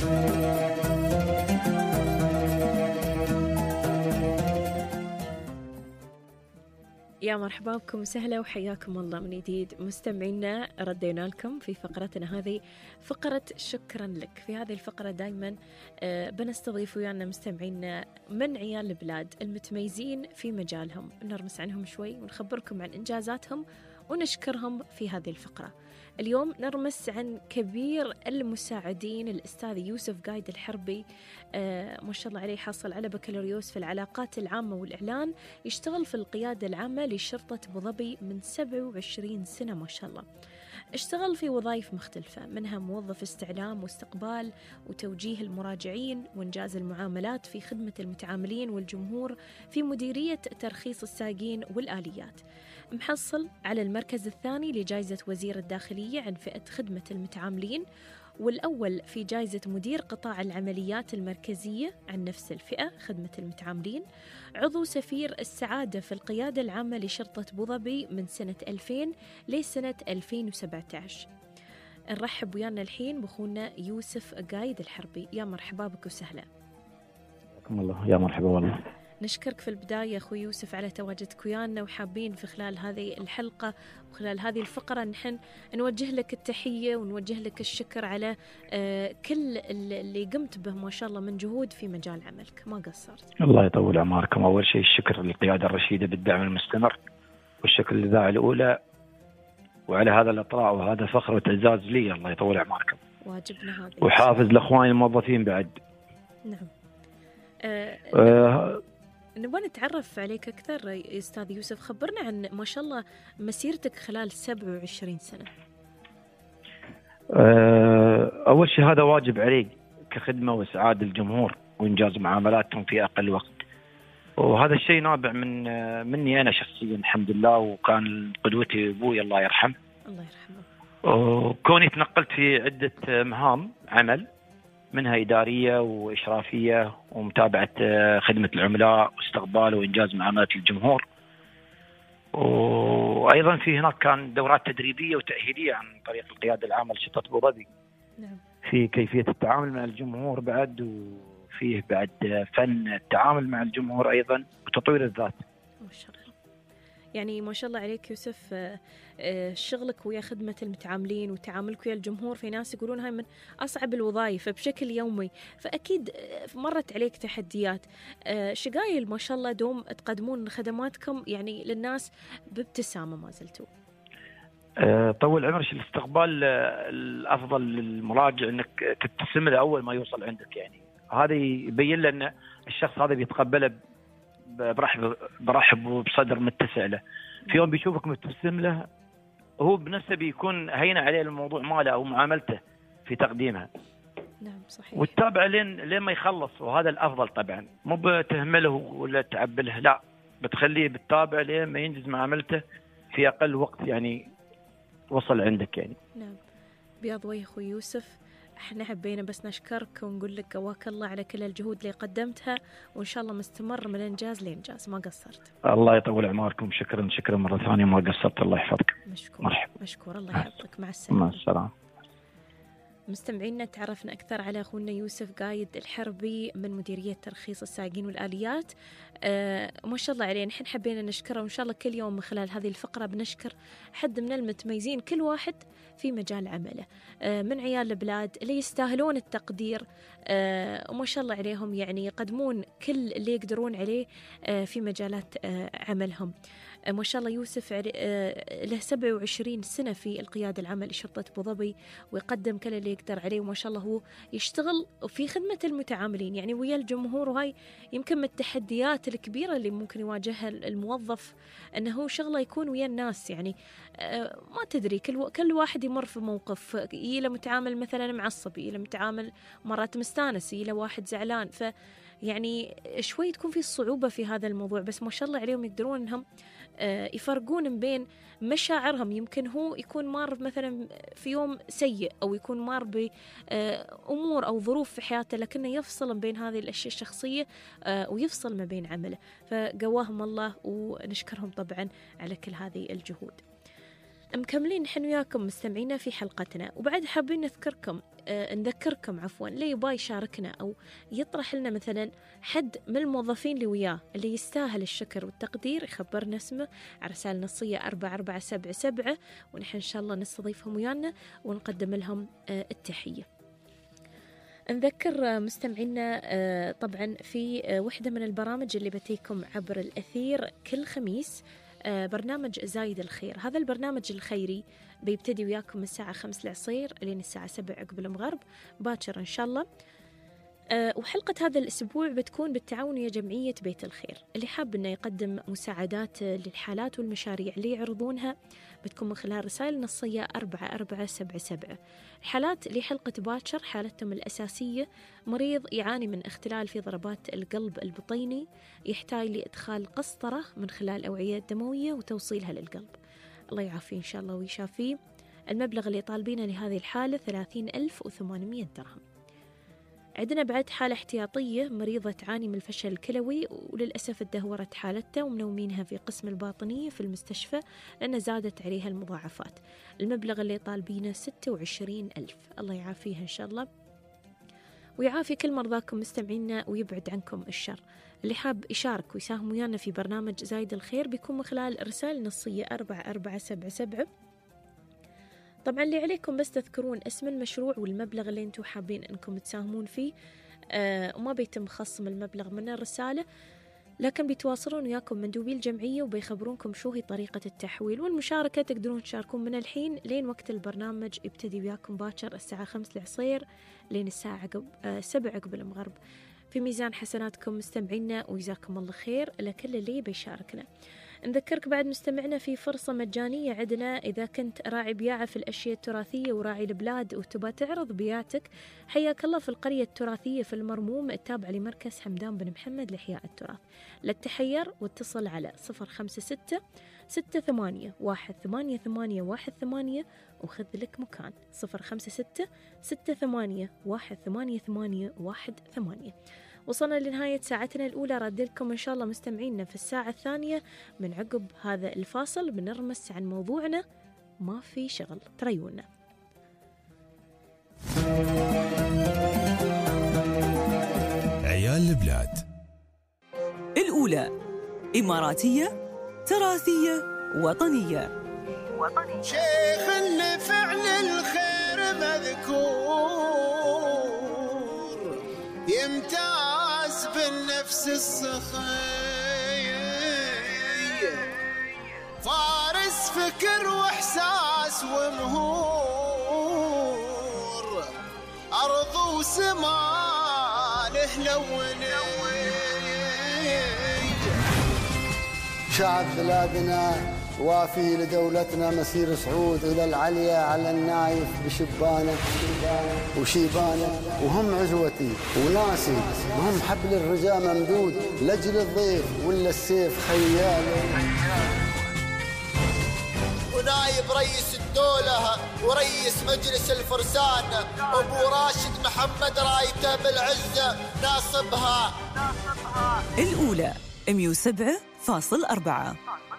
يا مرحبا بكم وسهلا وحياكم الله من جديد مستمعينا. ردينا لكم في فقرتنا هذه، فقرة شكرا لك. في هذه الفقرة دايما بنستضيف ويانا مستمعينا من عيال البلاد المتميزين في مجالهم، نرمس عنهم شوي ونخبركم عن إنجازاتهم ونشكرهم في هذه الفقرة. اليوم نرمس عن كبير المساعدين الأستاذ يوسف قايد الحربي، آه ما شاء الله عليه، حصل على بكالوريوس في العلاقات العامة والإعلان، يشتغل في القيادة العامة لشرطة أبو ظبي من سبع وعشرين سنة ما شاء الله. اشتغل في وظائف مختلفة، منها موظف استعلام واستقبال وتوجيه المراجعين وإنجاز المعاملات في خدمة المتعاملين والجمهور في مديرية ترخيص الساقين والآليات. محصل على المركز الثاني لجائزة وزير الداخلية عن فئة خدمة المتعاملين، والأول في جائزة مدير قطاع العمليات المركزية عن نفس الفئة خدمة المتعاملين. عضو سفير السعادة في القيادة العامة لشرطة أبو ظبي من سنة ألفين لسنة ألفين وسبعة عشر. نرحب ويانا الحين بأخونا يوسف قايد الحربي. يا مرحبا بك وسهلا. الله يا مرحبا والله. نشكرك في البداية أخوي يوسف على تواجدك ويانا، وحابين في خلال هذه الحلقة وخلال هذه الفقرة نحن نوجه لك التحية ونوجه لك الشكر على كل اللي قمت به ما شاء الله من جهود في مجال عملك، ما قصرت. الله يطول أعماركم. أول شيء الشكر للقيادة الرشيدة بالدعم المستمر، والشكر للإذاعة الأولى وعلى هذا الإطلاع وهذا فخر وتعزاز لي، الله يطول أعماركم. واجبنا هذا. وحافز لأخواني الموظفين بعد. نعم. أه أه نبغى نتعرف عليك أكثر أستاذ يوسف، خبرنا عن ما شاء الله مسيرتك خلال سبع وعشرين سنة. أول شيء هذا واجب عليك كخدمة وإسعاد الجمهور وإنجاز معاملاتهم في أقل وقت، وهذا الشيء نابع من مني أنا شخصيا الحمد لله، وكان قدوتي أبوي الله يرحمه. الله يرحمه. وكوني تنقلت في عدة مهام عمل، منها إدارية وإشرافية ومتابعة خدمة العملاء واستقبال وإنجاز معاملات الجمهور، وأيضا في هناك كان دورات تدريبية وتأهيلية عن طريق القيادة العامة لشرطة أبو ظبي. نعم. في كيفية التعامل مع الجمهور بعد، وفيه بعد فن التعامل مع الجمهور أيضا وتطوير الذات. ما شاء الله. يعني ما شاء الله عليك يوسف، شغلك ويا خدمة المتعاملين وتعاملك ويا الجمهور، في ناس يقولون هاي من أصعب الوظائف بشكل يومي، فأكيد مرت عليك تحديات. شقايل ما شاء الله دوم تقدمون خدماتكم يعني للناس بابتسامة ما زلتوا. طول عمرك. الاستقبال الأفضل للمراجع أنك تبتسم له أول ما يوصل عندك، يعني هذا يبين له أن الشخص هذا بيتقبله برحب برحب وبصدر متسع له. في يوم بيشوفك مبتسم له هو بنفسه بيكون هين عليه الموضوع ماله أو معاملته في تقديمها. نعم صحيح. والتابع لين لين ما يخلص، وهذا الأفضل طبعا، مو بتهمله ولا تعبله، لا بتخليه بالتابع لين ما ينجز معاملته في أقل وقت يعني وصل عندك يعني. نعم. بياض وجه أخوي يوسف، احنا حبينا بس نشكرك ونقول لك قواك الله على كل الجهود اللي قدمتها، وإن شاء الله مستمر من إنجاز لإنجاز، ما قصرت. الله يطول أعماركم، شكرا شكرا مرة ثانية، ما قصرت، الله يحفظك. مشكور. مرحبا. مشكور، الله يحفظك، مع السلامة. مع السلامة. مستمعينا تعرفنا أكثر على أخونا يوسف قايد الحربي من مديرية ترخيص السائقين والآليات. آه ما شاء الله عليه، نحن حبينا نشكره، وإن شاء الله كل يوم من خلال هذه الفقرة بنشكر حد من المتميزين كل واحد في مجال عمله، آه من عيال البلاد اللي يستاهلون التقدير، آه وما شاء الله عليهم يعني يقدمون كل اللي يقدرون عليه آه في مجالات آه عملهم. آه ما شاء الله يوسف آه له سبعة وعشرين سنة في القيادة العامة لشرطة أبو ظبي، ويقدم كل اللي يقدر عليه، وما شاء الله هو يشتغل في خدمة المتعاملين يعني ويا الجمهور. وهاي يمكن من التحديات الكبيرة اللي ممكن يواجهها الموظف، أنه شغله يكون ويا الناس يعني آه ما تدري، كل كل واحد يمر في موقف، يلا متعامل مثلا معصب، يلا متعامل مرات مستانس، يلا واحد زعلان، ف يعني شوي تكون في صعوبة في هذا الموضوع، بس ما شاء الله عليهم يقدرون أنهم يفرقون بين مشاعرهم. يمكن هو يكون مار مثلا في يوم سيء، أو يكون مار بأمور أو ظروف في حياته، لكنه يفصل بين هذه الأشياء الشخصية ويفصل ما بين عمله، فقواهم الله ونشكرهم طبعا على كل هذه الجهود. مكملين نحن وياكم مستمعينا في حلقتنا، وبعد حابين نذكركم آه نذكركم عفوا اللي يبغى يشاركنا أو يطرح لنا مثلا حد من الموظفين اللي وياه اللي يستاهل الشكر والتقدير، يخبرنا اسمه على رسالة نصية أربعة أربعة سبعة سبعة، ونحن إن شاء الله نستضيفهم ويانا ونقدم لهم آه التحية. نذكر مستمعينا آه طبعا في آه وحدة من البرامج اللي بتيكم عبر الأثير كل خميس، برنامج زايد الخير. هذا البرنامج الخيري بيبتدي وياكم من الساعة خمس العصير لين الساعة سبع عقب المغرب باكر إن شاء الله. أه وحلقة هذا الأسبوع بتكون بالتعاون ويا جمعية بيت الخير، اللي حاب إنه يقدم مساعدات للحالات والمشاريع اللي يعرضونها، بتكون من خلال رسائل نصية أربعة أربعة سبعة سبعة. الحالات اللي حلقة باكر حالتهم الأساسية مريض يعاني من اختلال في ضربات القلب البطيني، يحتاج لإدخال قسطرة من خلال الأوعية الدموية وتوصيلها للقلب. الله يعافيه إن شاء الله ويشافيه. المبلغ اللي طالبينه لهذه الحالة ثلاثين ألف وثمانمائة درهم. عندنا بعد حالة احتياطية، مريضة تعاني من الفشل الكلوي، وللأسف اتدهورت حالتها ومنومينها في قسم الباطنية في المستشفى لأن زادت عليها المضاعفات. المبلغ اللي طالبينه ستة وعشرين ألف. الله يعافيها إن شاء الله ويعافي كل مرضاكم مستمعينا ويبعد عنكم الشر. اللي حاب يشارك ويساهم ويانا في برنامج زايد الخير بيكون من خلال رسائل نصية أربعة أربعة سبعة سبعة. طبعا اللي عليكم بس تذكرون اسم المشروع والمبلغ اللي انتم حابين انكم تساهمون فيه، آه وما بيتم خصم المبلغ من الرسالة، لكن بيتواصلون وياكم مندوبي الجمعية وبيخبرونكم شو هي طريقة التحويل والمشاركة. تقدرون تشاركون من الحين لين وقت البرنامج يبتدي وياكم باكر الساعة خمس العصير لين الساعة عقب آه سبع عقب المغرب. في ميزان حسناتكم مستمعينا وجزاكم الله خير لكل اللي بيشاركنا. نذكرك بعد مستمعنا في فرصة مجانية عندنا، إذا كنت راعي بياعة في الأشياء التراثية وراعي البلاد وتبى تعرض بياعتك، حياك الله في القرية التراثية في المرموم التابعة لمركز حمدان بن محمد لإحياء التراث. لا تتحير واتصل على صفر خمسة ستة ستة ثمانية واحد ثمانية ثمانية واحد ثمانية وخذ لك مكان. صفر خمسة ستة ستة ثمانية واحد ثمانية ثمانية واحد ثمانية. وصلنا لنهاية ساعتنا الأولى، رد لكم إن شاء الله مستمعينا في الساعة الثانية من عقب هذا الفاصل بنرمس عن موضوعنا ما في شغل. تريونا عيال البلاد الأولى إماراتية تراثية وطنية. وطنية شيخ إن فعل الخير مذكور يمتاز بالنفس السخي، فارس فكر واحساس ومهور، ارض وسما لهلوني. شعب بلادنا وافي لدولتنا مسير صعود إلى العليا على النايف بشبانه وشيبانه، وهم عزوتي وناسي وهم حبل الرجاء ممدود، لجل الضيف ولا السيف خياله. ونايب رئيس الدولة ورئيس مجلس الفرسان أبو راشد محمد رايته بالعزة ناصبها. الأولى مية وسبعة فاصل أربعة.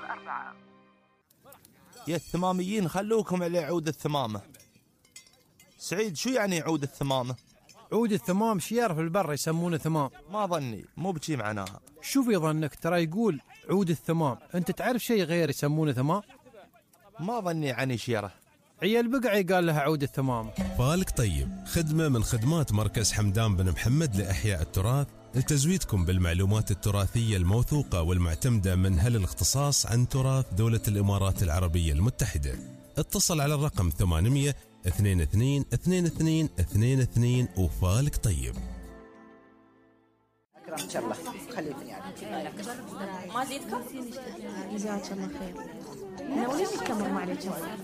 يا الثماميين خلوكم على عود الثمامة. سعيد شو يعني عود الثمامة؟ عود الثمام شيار في البر يسمونه ثمام. ما ظني مو بشي معناها. شو في ظنك؟ ترى يقول عود الثمام، انت تعرف شيء غير يسمونه ثمام؟ ما ظني عني شيره. عيال بقعي قال لها عود الثمام. فالك طيب خدمة من خدمات مركز حمدان بن محمد لإحياء التراث لتزويدكم بالمعلومات التراثية الموثوقة والمعتمدة من هل الاختصاص عن تراث دولة الإمارات العربية المتحدة. اتصل على الرقم ثمانمية اثنين اثنين اثنين اثنين اثنين اثنين وفالك طيب. أكرم إن شاء الله خليكم يعني ما زيدكم؟ جزاك الله خير. ناولين التمر معلش.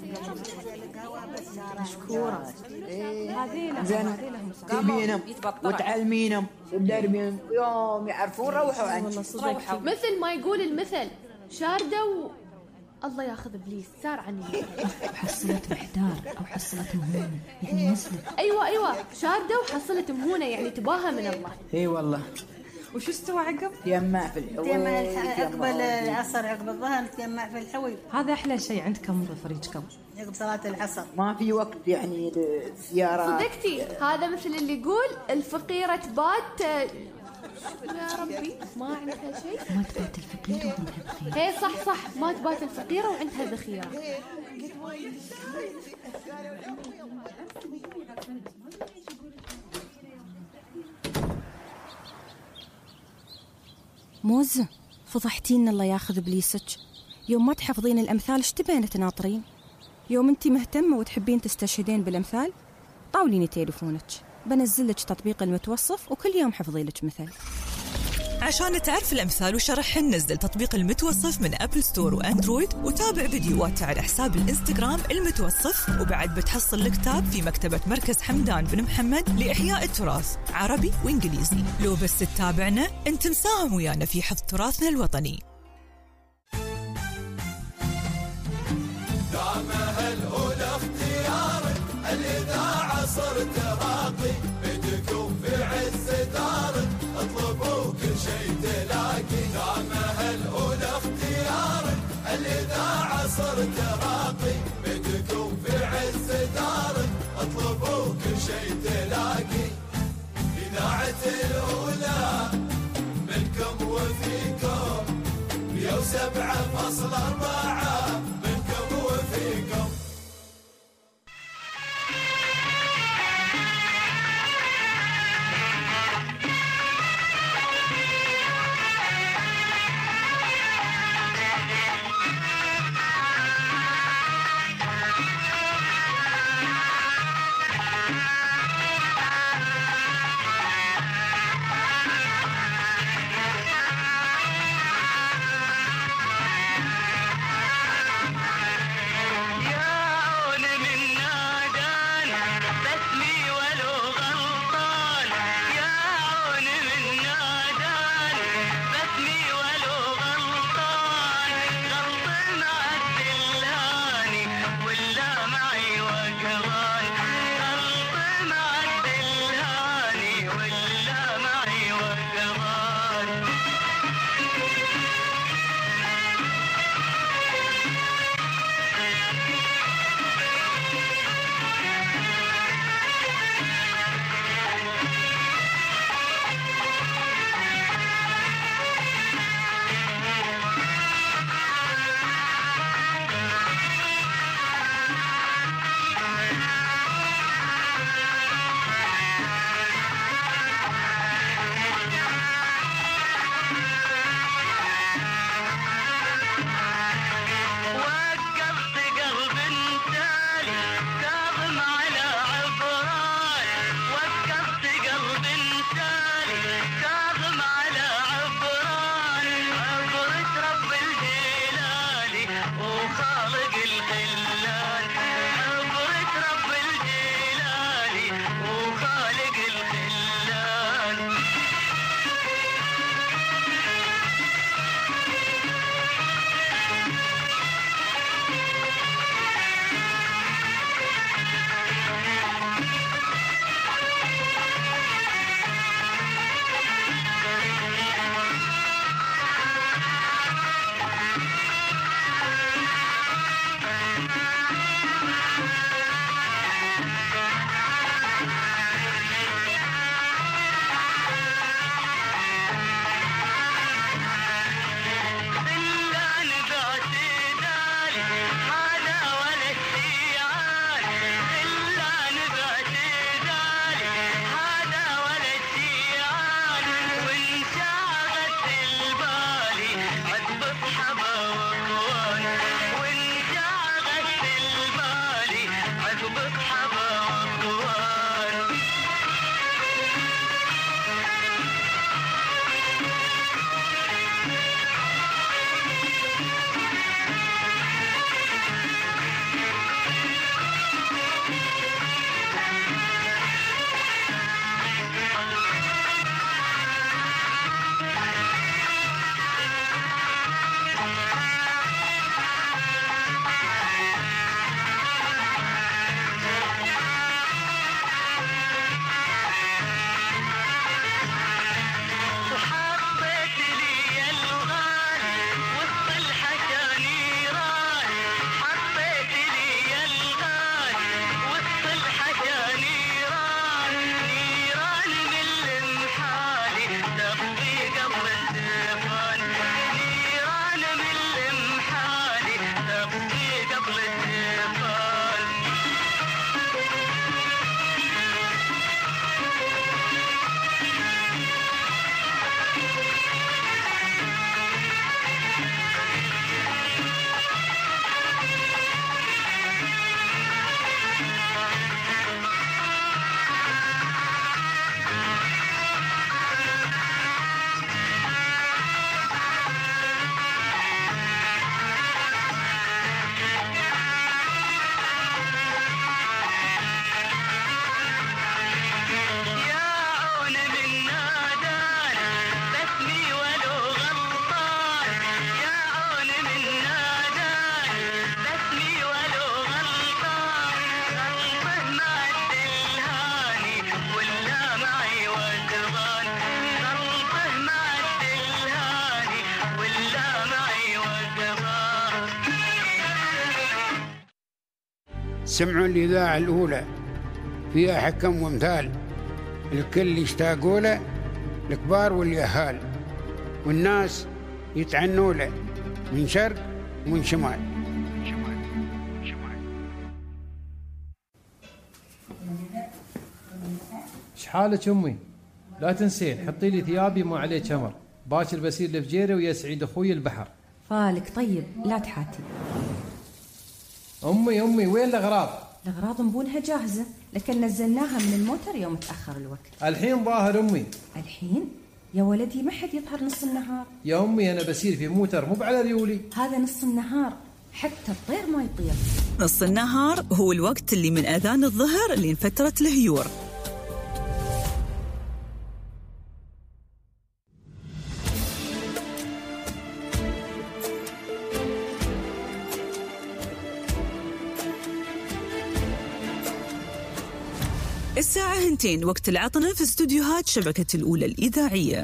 مشكورة. زين تبينهم وتعلمينهم وتدربينهم يوم يعرفون روحوا عنك. مثل ما يقول المثل شاردة و... الله ياخذ ابليس سار عني. حصلت محتار او حصلت مهونة يعني مسلم. ايوه ايوه شاردة وحصلت مهونة يعني تباها من الله. اي والله. وشو استوى عقب؟ تيمع في الحوي. تيمع عقب العصر عقب الظهر تيمع في الحوي. هذا احلى شيء عندكم بفريقكم عقب صلاة العصر. ما في وقت يعني للزيارات. صدقتي هذا مثل اللي يقول الفقيرة تبات يا ربي ما عندها شيء. ما تبات الفقيرة وعندها ذخيرة. هي صح صح ما تبات الفقيرة وعندها ذخيرة. موز فضحتين الله ياخذ بليسك. يوم ما تحفظين الأمثال ايش تبين تناطرين؟ يوم انتي مهتمة وتحبين تستشهدين بالأمثال طاوليني تليفونك بنزلك تطبيق المتوصف وكل يوم حفظيلك مثل. عشان تعرف الأمثال وشرحهن نزل تطبيق المتوصف من أبل ستور وأندرويد وتابع فيديوهات على حساب الإنستغرام المتوصف. وبعد بتحصل الكتاب في مكتبة مركز حمدان بن محمد لإحياء التراث عربي وإنجليزي. لو بس تتابعنا أنت مساهم ويانا في حفظ تراثنا الوطني. دامها الأولى اختيارك الإذاعة صرت راقي بدكم في عز دارك اطلبوا كل شيء تلاقي. دامها الأولى اختيارك الإذاعة صرت راقي بدكم في عز دارك اطلبوا كل شيء تلاقي. إذاعة الأولى منكم وفيكم مية وسبعة فاصل أربعة منكم وفيكم. وخالق الخلان. سمعوا الإذاعة الأولى فيها حكم وامثال، الكل يشتاقوا له، الكبار واليهال، والناس يتعنوا له من شرق ومن شمال. شحالك أمي؟ لا تنسين حطي لي ثيابي ما عليه شمر، باكر بسير لفجيري ويا سعيد أخوي البحر. فالك طيب لا تحاتي. أمي أمي وين الأغراض؟ الأغراض نبونها جاهزة، لكن نزلناها من الموتر يوم تأخر الوقت. الحين ظاهر أمي. الحين؟ يا ولدي ما حد يظهر نص النهار. يا أمي أنا بسير في موتر مو على ريولي. هذا نص النهار، حتى الطير ما يطير. نص النهار هو الوقت اللي من أذان الظهر لين فترة الهيور. الساعة هنتين وقت العطنة في استوديوهات شبكة الأولى الإذاعية.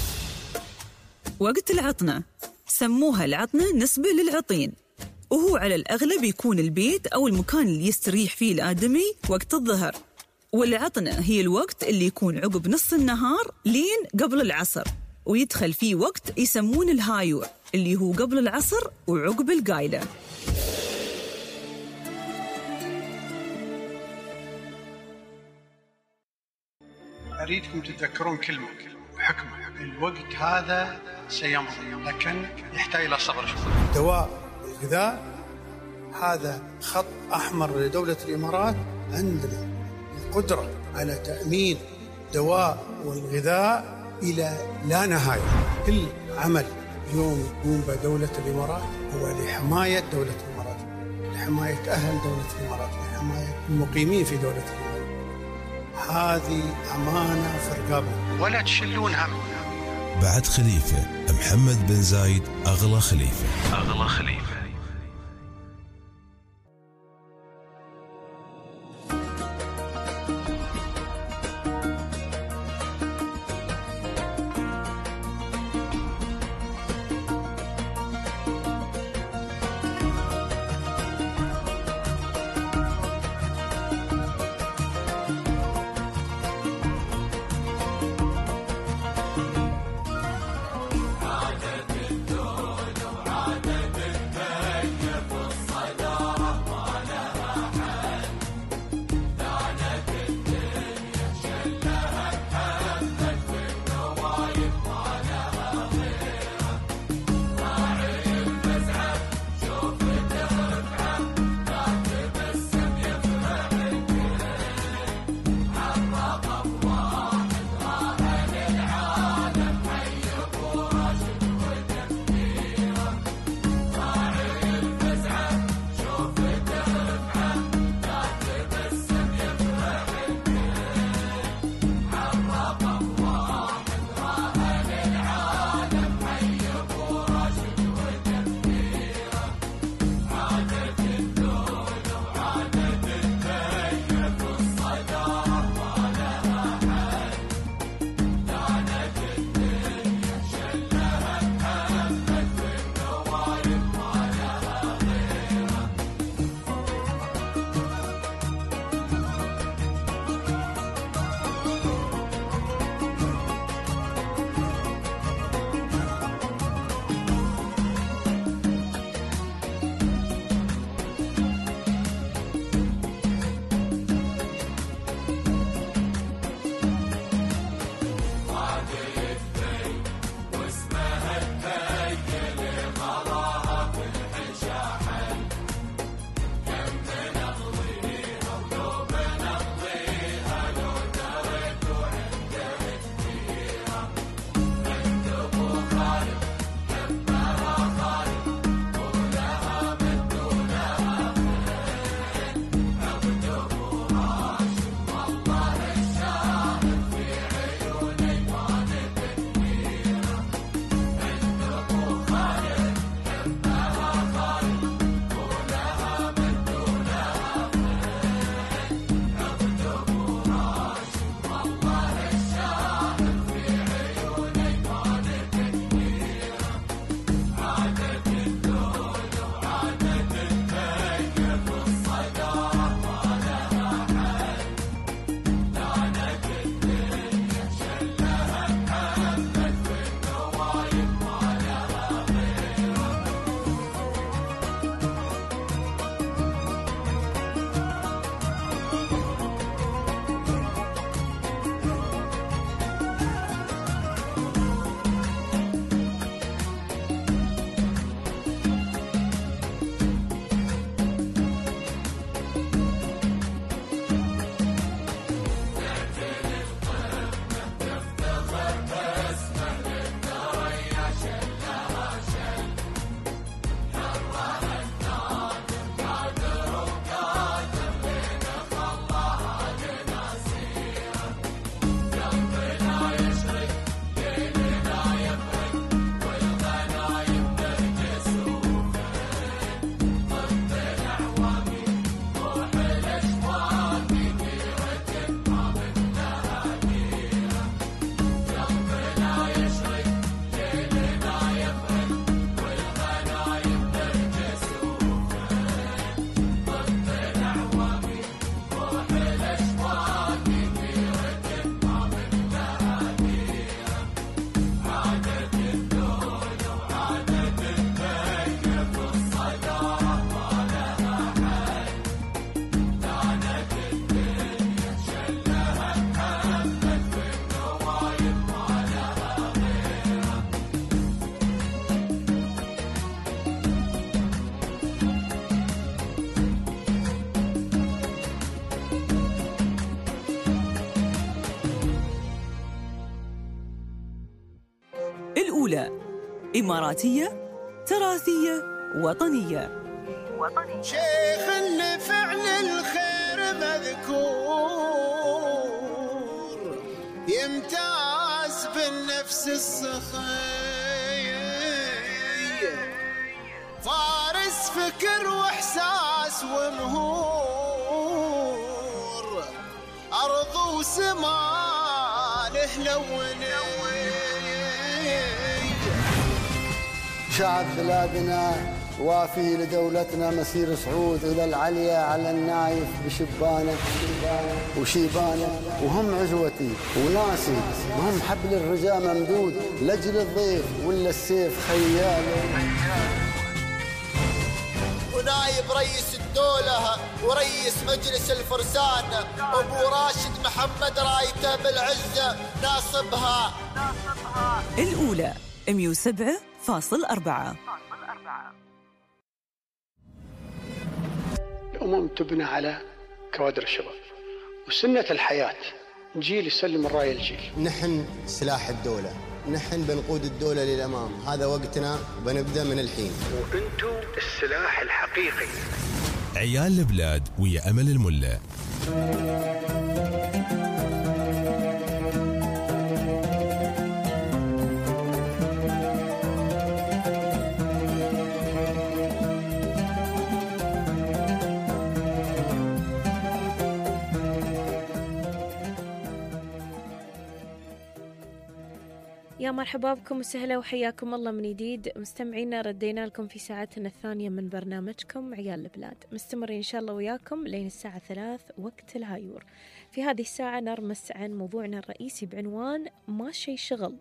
وقت العطنة سموها العطنة نسبة للعطين، وهو على الأغلب يكون البيت أو المكان اللي يستريح فيه الآدمي وقت الظهر. والعطنة هي الوقت اللي يكون عقب نص النهار لين قبل العصر، ويدخل فيه وقت يسمون الهايور اللي هو قبل العصر وعقب القايلة. أريدكم تتذكرون كلمة وحكمة، الوقت هذا سيمضي لكن يحتاج إلى صبر شوي. دواء الغذاء هذا خط أحمر لدولة الإمارات، عندنا القدرة على تأمين دواء والغذاء إلى لا نهاية. كل عمل يوم يقوم بدولة الإمارات هو لحماية دولة الإمارات، لحماية أهل دولة الإمارات، لحماية المقيمين في دولة الإمارات. هذه أمانة في رقابنا ولا تشلون هم. بعد خليفة محمد بن زايد أغلى خليفة. أغلى خليفة. الأولى إماراتية تراثية وطنية. وطنية شيخ اللي فعل الخير مذكور يمتاز بالنفس السخي، فارس فكر واحساس ومهور، ارض وسما له لوني. شعب بلادنا وافي لدولتنا مسير صعود إلى العليا على النايف بشبانه وشيبانه، وهم عزوتي وناسي وهم حبل الرجاء ممدود، لجل الضيف ولا السيف خياله. ونايب رئيس الدولة ورئيس مجلس الفرسان أبو راشد محمد رايته بالعزة ناصبها. الأولى مية وسبعة فاصل أربعة. الأمم تبنى على كوادر الشباب وسنة الحياة، جيل يسلم الراية الجيل. نحن سلاح الدولة، نحن بنقود الدولة للأمام، هذا وقتنا بنبدأ من الحين. وأنتم السلاح الحقيقي. عيال البلاد ويا أمل الملا. يا مرحبا بكم وسهلا وحياكم الله من جديد مستمعينا. ردينا لكم في ساعتنا الثانية من برنامجكم عيال البلاد، مستمرين إن شاء الله وياكم لين الساعة ثلاث وقت الهايور. في هذه الساعة نرمس عن موضوعنا الرئيسي بعنوان ما شي شغل.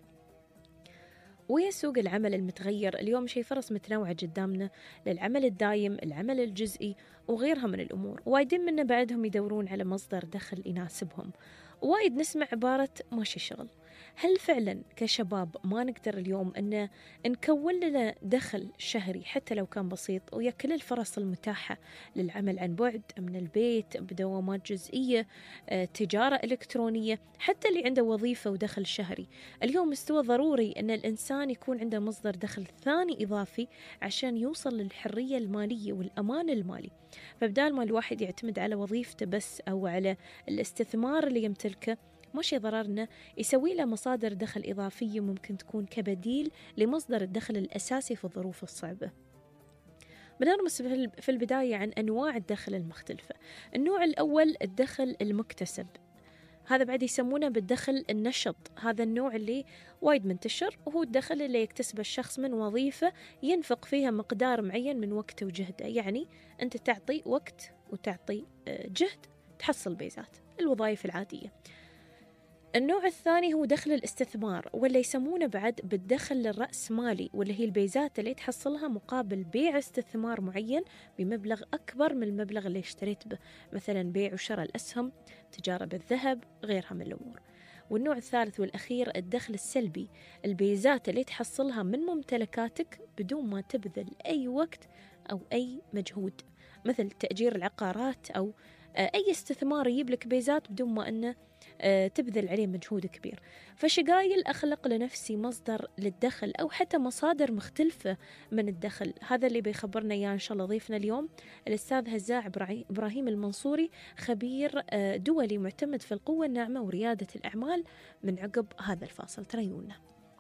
ويا سوق العمل المتغير اليوم شي فرص متنوعة قدامنا للعمل الدايم، العمل الجزئي وغيرها من الأمور. وايدين منا بعدهم يدورون على مصدر دخل يناسبهم، وايد نسمع عبارة ما شي شغل. هل فعلا كشباب ما نقدر اليوم أن نكون لنا دخل شهري حتى لو كان بسيط ويا كل الفرص المتاحة للعمل عن بعد من البيت بدوامات جزئية، تجارة إلكترونية، حتى اللي عنده وظيفة ودخل شهري؟ اليوم مستوى ضروري أن الإنسان يكون عنده مصدر دخل ثاني إضافي عشان يوصل للحرية المالية والأمان المالي. فبدال ما الواحد يعتمد على وظيفته بس أو على الاستثمار اللي يمتلكه، مش ضررنا يسوي له مصادر دخل إضافية ممكن تكون كبديل لمصدر الدخل الأساسي في الظروف الصعبة. بنرمس في البداية عن أنواع الدخل المختلفة. النوع الأول الدخل المكتسب، هذا بعد يسمونه بالدخل النشط. هذا النوع اللي وايد منتشر، وهو الدخل اللي يكتسبه الشخص من وظيفة ينفق فيها مقدار معين من وقته وجهده. يعني أنت تعطي وقت وتعطي جهد تحصل بيزات، الوظائف العادية. النوع الثاني هو دخل الاستثمار، واللي يسمونه بعد بالدخل الرأسمالي، واللي هي البيزات اللي تحصلها مقابل بيع استثمار معين بمبلغ أكبر من المبلغ اللي اشتريت به، مثلا بيع وشراء الأسهم، تجارة بالذهب، غيرها من الأمور. والنوع الثالث والأخير الدخل السلبي، البيزات اللي تحصلها من ممتلكاتك بدون ما تبذل أي وقت أو أي مجهود، مثل تأجير العقارات أو أي استثمار يجيب لك بيزات بدون ما أنه تبذل عليه مجهود كبير. فشقايل أخلق لنفسي مصدر للدخل أو حتى مصادر مختلفة من الدخل. هذا اللي بيخبرنا إياه إن شاء الله ضيفنا اليوم الأستاذ هزاع إبراهيم المنصوري، خبير دولي معتمد في القوة الناعمة وريادة الأعمال. من عقب هذا الفاصل تريونا.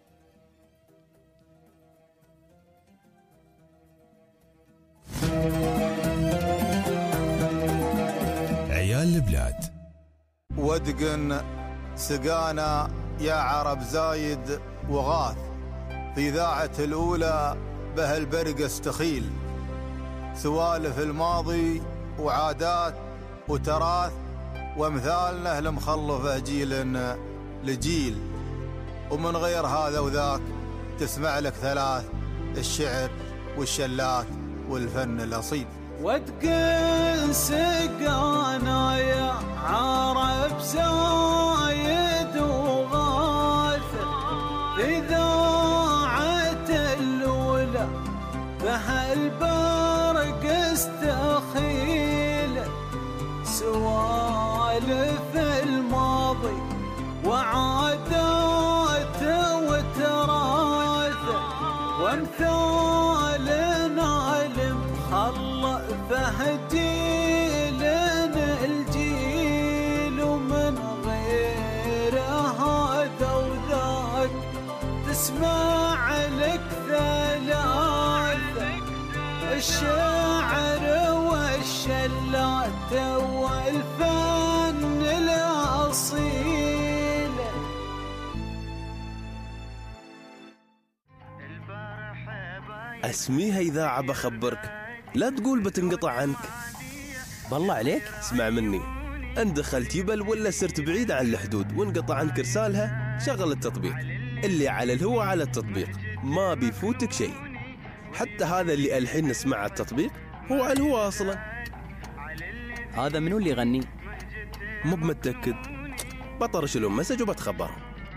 عيال البلاد. ودقن سقانا يا عرب زايد وغاث، في إذاعة الأولى به البرق استخيل، سوالف الماضي وعادات وتراث وامثالنا المخلفة جيل لجيل، ومن غير هذا وذاك تسمع لك ثلاث: الشعر والشلات والفن الأصيل. ودقن سقانا يا عرب زايد وغاث، إذاعة الأولى بها البرق استخيل، سوالف الماضي وعادات وتراث وامثالنا المخلفة جيل الجيل، ومن غيرها اسميها إذاعة بخبرك، لا تقول بتنقطع عنك. بالله عليك اسمع مني، ان دخلت يبل ولا صرت بعيد عن الحدود وانقطع عنك رسالها، شغل التطبيق اللي على الهوا على التطبيق، ما بيفوتك شيء. حتى هذا اللي الحين نسمع على التطبيق هو على الهوا اصلا. هذا منو اللي يغني؟ مو بمتأكد، بطرش لهم مسج وبتخبرهم.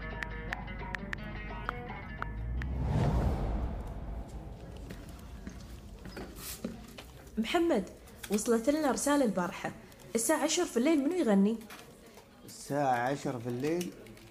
محمد، وصلت لنا رسالة البارحة الساعة عشر في الليل، منو يغني؟ الساعة عشر في الليل؟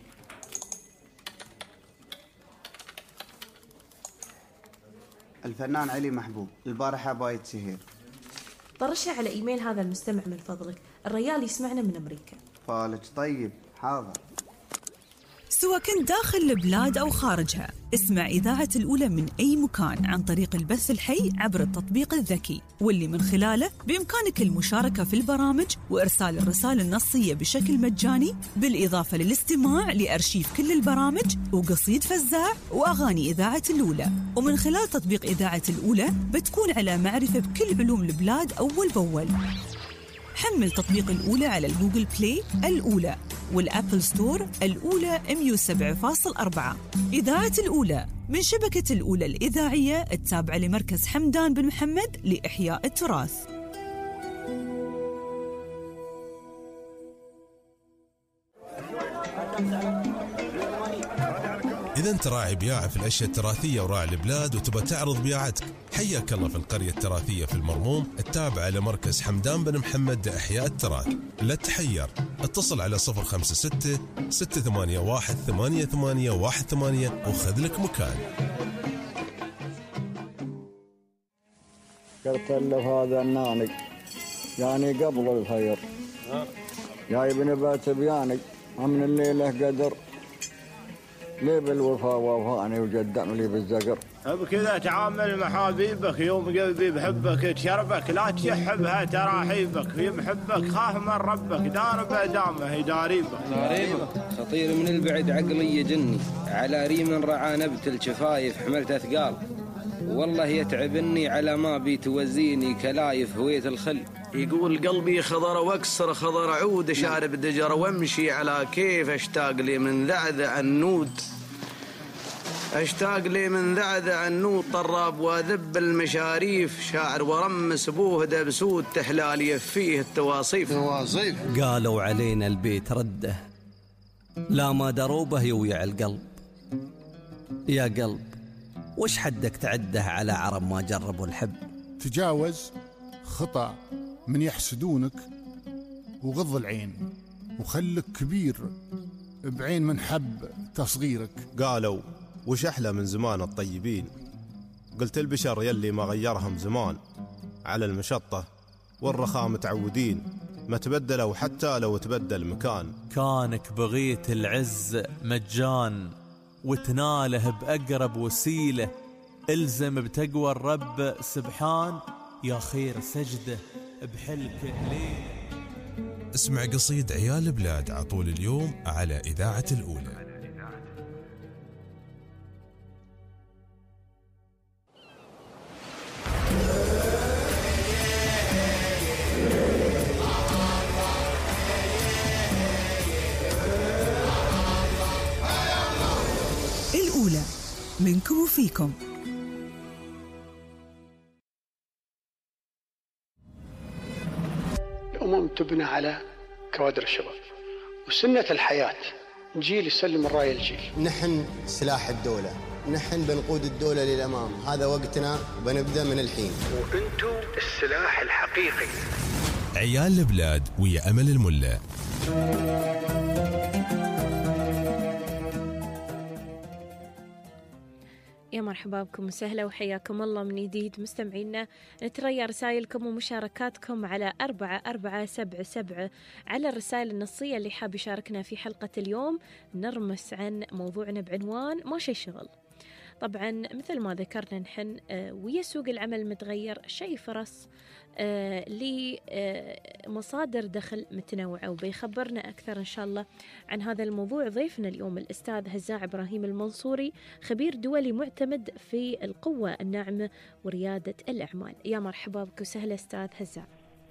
الفنان علي محبوب، البارحة بايت سهير. طرشها على إيميل هذا المستمع من فضلك، الريال يسمعنا من أمريكا. فالك طيب، حاضر. سواء كنت داخل البلاد أو خارجها، اسمع إذاعة الأولى من أي مكان عن طريق البث الحي عبر التطبيق الذكي، واللي من خلاله بإمكانك المشاركة في البرامج وإرسال الرسائل النصية بشكل مجاني، بالإضافة للاستماع لأرشيف كل البرامج وقصيد فزاع وأغاني إذاعة الأولى. ومن خلال تطبيق إذاعة الأولى بتكون على معرفة بكل علوم البلاد أول بأول. حمل تطبيق الأولى على الجوجل بلاي الأولى والأبل ستور الأولى مية وسبعة فاصلة أربعة. إذاعة الأولى من شبكة الأولى الإذاعية التابعة لمركز حمدان بن محمد لإحياء التراث. إذا أنت راعي بياعة في الأشياء التراثية وراعي البلاد وتبى تعرض بياعتك، حياك الله في القرية التراثية في المرموم التابعة لمركز حمدان بن محمد لإحياء التراث. لا تحير، اتصل على صفر خمسة ستة ستة ثمانية واحد ثمانية ثمانية واحد ثمانية وخذ لك مكان. قلت له هذا النانق يعني قبل الخير، يا ابن بات بيانك من الليلة قدر، ليه بالوفا وفاني وجدعني لي بالزقر. بكذا تعامل مع حبيبك، يوم قلبي بحبك تشربك، لا تشحبها تراحيبك، في محبك خاف من ربك، دار بدامه يداريبك. داريبك خطير من البعد عقلي يجني، على ريم رعى نبت الشفايف حملت اثقال، والله يتعبني على ما بيتوزيني كلايف هوية الخل. يقول قلبي خضر واكسر خضر عود، شارب دجر وامشي على كيف، اشتاق لي من ذعذع النود، اشتاق لي من ذعذع النود، طراب واذب المشاريف، شاعر ورمس بوه دبسود، تحلال يفيه التواصيف. تواصيف قالوا علينا البيت رده، لا ما دروبه يويع القلب. يا قلب وش حدك تعده على عرب ما جربوا الحب؟ تجاوز خطأ من يحسدونك وغض العين، وخلك كبير بعين من حب تصغيرك. قالوا وش أحلى من زمان الطيبين، قلت البشر يلي ما غيرهم زمان، على المشطة والرخاء متعودين، ما تبدلوا حتى لو تبدل مكان. كانك بغيت العز مجان وتناله بأقرب وسيلة، الزم بتقوى الرب سبحان، يا خير سجده بحلك ليلة. اسمع قصيد عيال بلاد عطول اليوم على إذاعة الأولى. الأولى منكم وفيكم. الأمم تبنى على كوادر الشباب، وسنة الحياة جيل يسلم الراية الجيل. نحن سلاح الدولة، نحن بنقود الدولة للأمام، هذا وقتنا وبنبدأ من الحين. وأنتم السلاح الحقيقي. عيال البلاد ويا أمل الملا. يا مرحبا بكم وسهلا وحياكم الله من جديد مستمعينا. نتريا رسائلكم ومشاركاتكم على أربعة أربعة سبعة سبعة على الرسائل النصية اللي حاب يشاركنا في حلقة اليوم. نرمس عن موضوعنا بعنوان ما شي شغل. طبعا مثل ما ذكرنا نحن ويا سوق العمل متغير، شيء فرص آه لمصادر دخل متنوعة. وبيخبرنا أكثر إن شاء الله عن هذا الموضوع ضيفنا اليوم الأستاذ هزاع إبراهيم المنصوري، خبير دولي معتمد في القوة الناعمة وريادة الأعمال. يا مرحبا بك وسهلا أستاذ هزاع.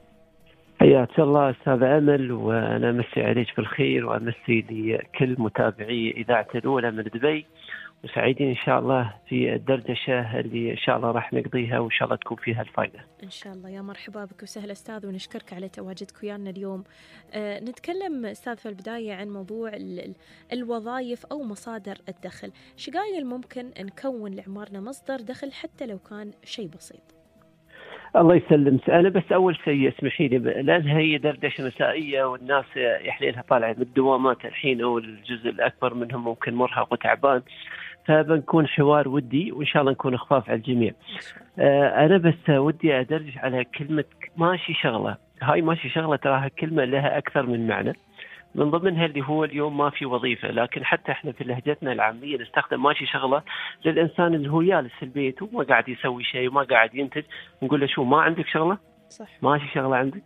حياك الله أستاذ أمل، وأنا أمسي عليك بالخير وأمسي لكل متابعي إذاعة الأولى من دبي، وسعيدين إن شاء الله في الدردشة اللي إن شاء الله راح نقضيها وإن شاء الله تكون فيها الفائدة إن شاء الله. يا مرحبا بك وسهلا أستاذ، ونشكرك على تواجدك ويانا اليوم. أه نتكلم أستاذ في البداية عن موضوع الوظائف أو مصادر الدخل. شقايل ممكن نكون لعمارنا مصدر دخل حتى لو كان شيء بسيط؟ الله يسلمك. أنا بس أول شيء اسمحي لي، لأن هي دردشة مسائية والناس يحليلها طالعة من الدوامات الحين، أو الجزء الأكبر منهم ممكن مرهق وتعبان، فبنكون حوار ودي وإن شاء الله نكون خفاف على الجميع. أنا بس ودي أدرج على كلمة ماشي شغلة. هاي ماشي شغلة تراها كلمة لها أكثر من معنى، من ضمنها اللي هو اليوم ما في وظيفة، لكن حتى احنا في لهجتنا العامية نستخدم ماشي شغلة للإنسان اللي هو جالس في البيت وما قاعد يسوي شيء وما قاعد ينتج، نقول له شو ما عندك شغلة؟ صح. ماشي شغلة عندك.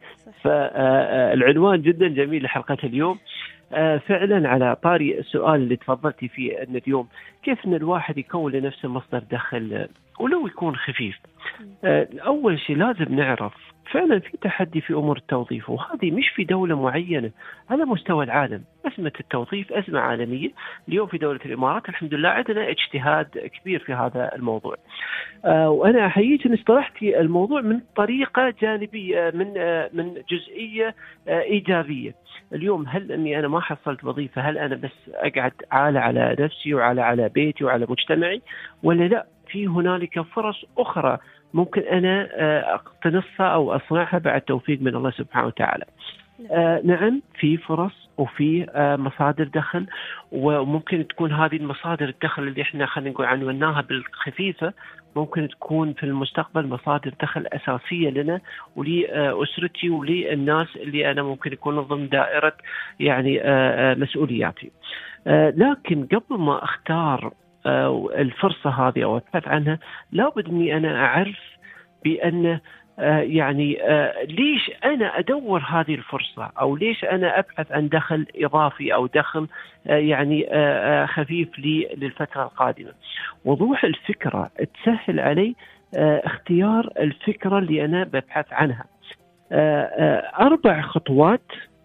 فالعنوان جدا جميل لحلقة اليوم. فعلا على طاري السؤال اللي تفضلتي فيه، أن اليوم كيف أن الواحد يكون لنفسه مصدر دخل ولو يكون خفيف. أول شيء لازم نعرف فعلا في تحدي في أمور التوظيف، وهذه مش في دولة معينة، على مستوى العالم. أزمة التوظيف أزمة عالمية. اليوم في دولة الإمارات الحمد لله عندنا اجتهاد كبير في هذا الموضوع. آه وأنا أحييك أن اصطلحتي الموضوع من طريقة جانبية، من آه من جزئية آه إيجابية. اليوم هل أني أنا ما حصلت وظيفة، هل أنا بس أقعد عالة على نفسي وعلى على بيتي وعلى مجتمعي، ولا لا في هنالك فرص أخرى ممكن أنا أقتنصها أو أصنعها بعد توفيق من الله سبحانه وتعالى؟ آه نعم في فرص وفي آه مصادر دخل، وممكن تكون هذه المصادر الدخل اللي احنا خلينا نقول عنوناها بالخفيفة ممكن تكون في المستقبل مصادر دخل أساسية لنا ولأسرتي وللناس اللي أنا ممكن يكون ضمن دائرة يعني آه مسؤولياتي. آه لكن قبل ما أختار آه الفرصة هذه أو أبحث عنها، لابد أني أنا أعرف بأن آه يعني آه ليش أنا أدور هذه الفرصة، أو ليش أنا أبحث عن دخل إضافي أو دخل آه يعني آه خفيف لي للفترة القادمة. وضوح الفكرة تسهل علي آه اختيار الفكرة اللي أنا ببحث عنها. آه آه أربع خطوات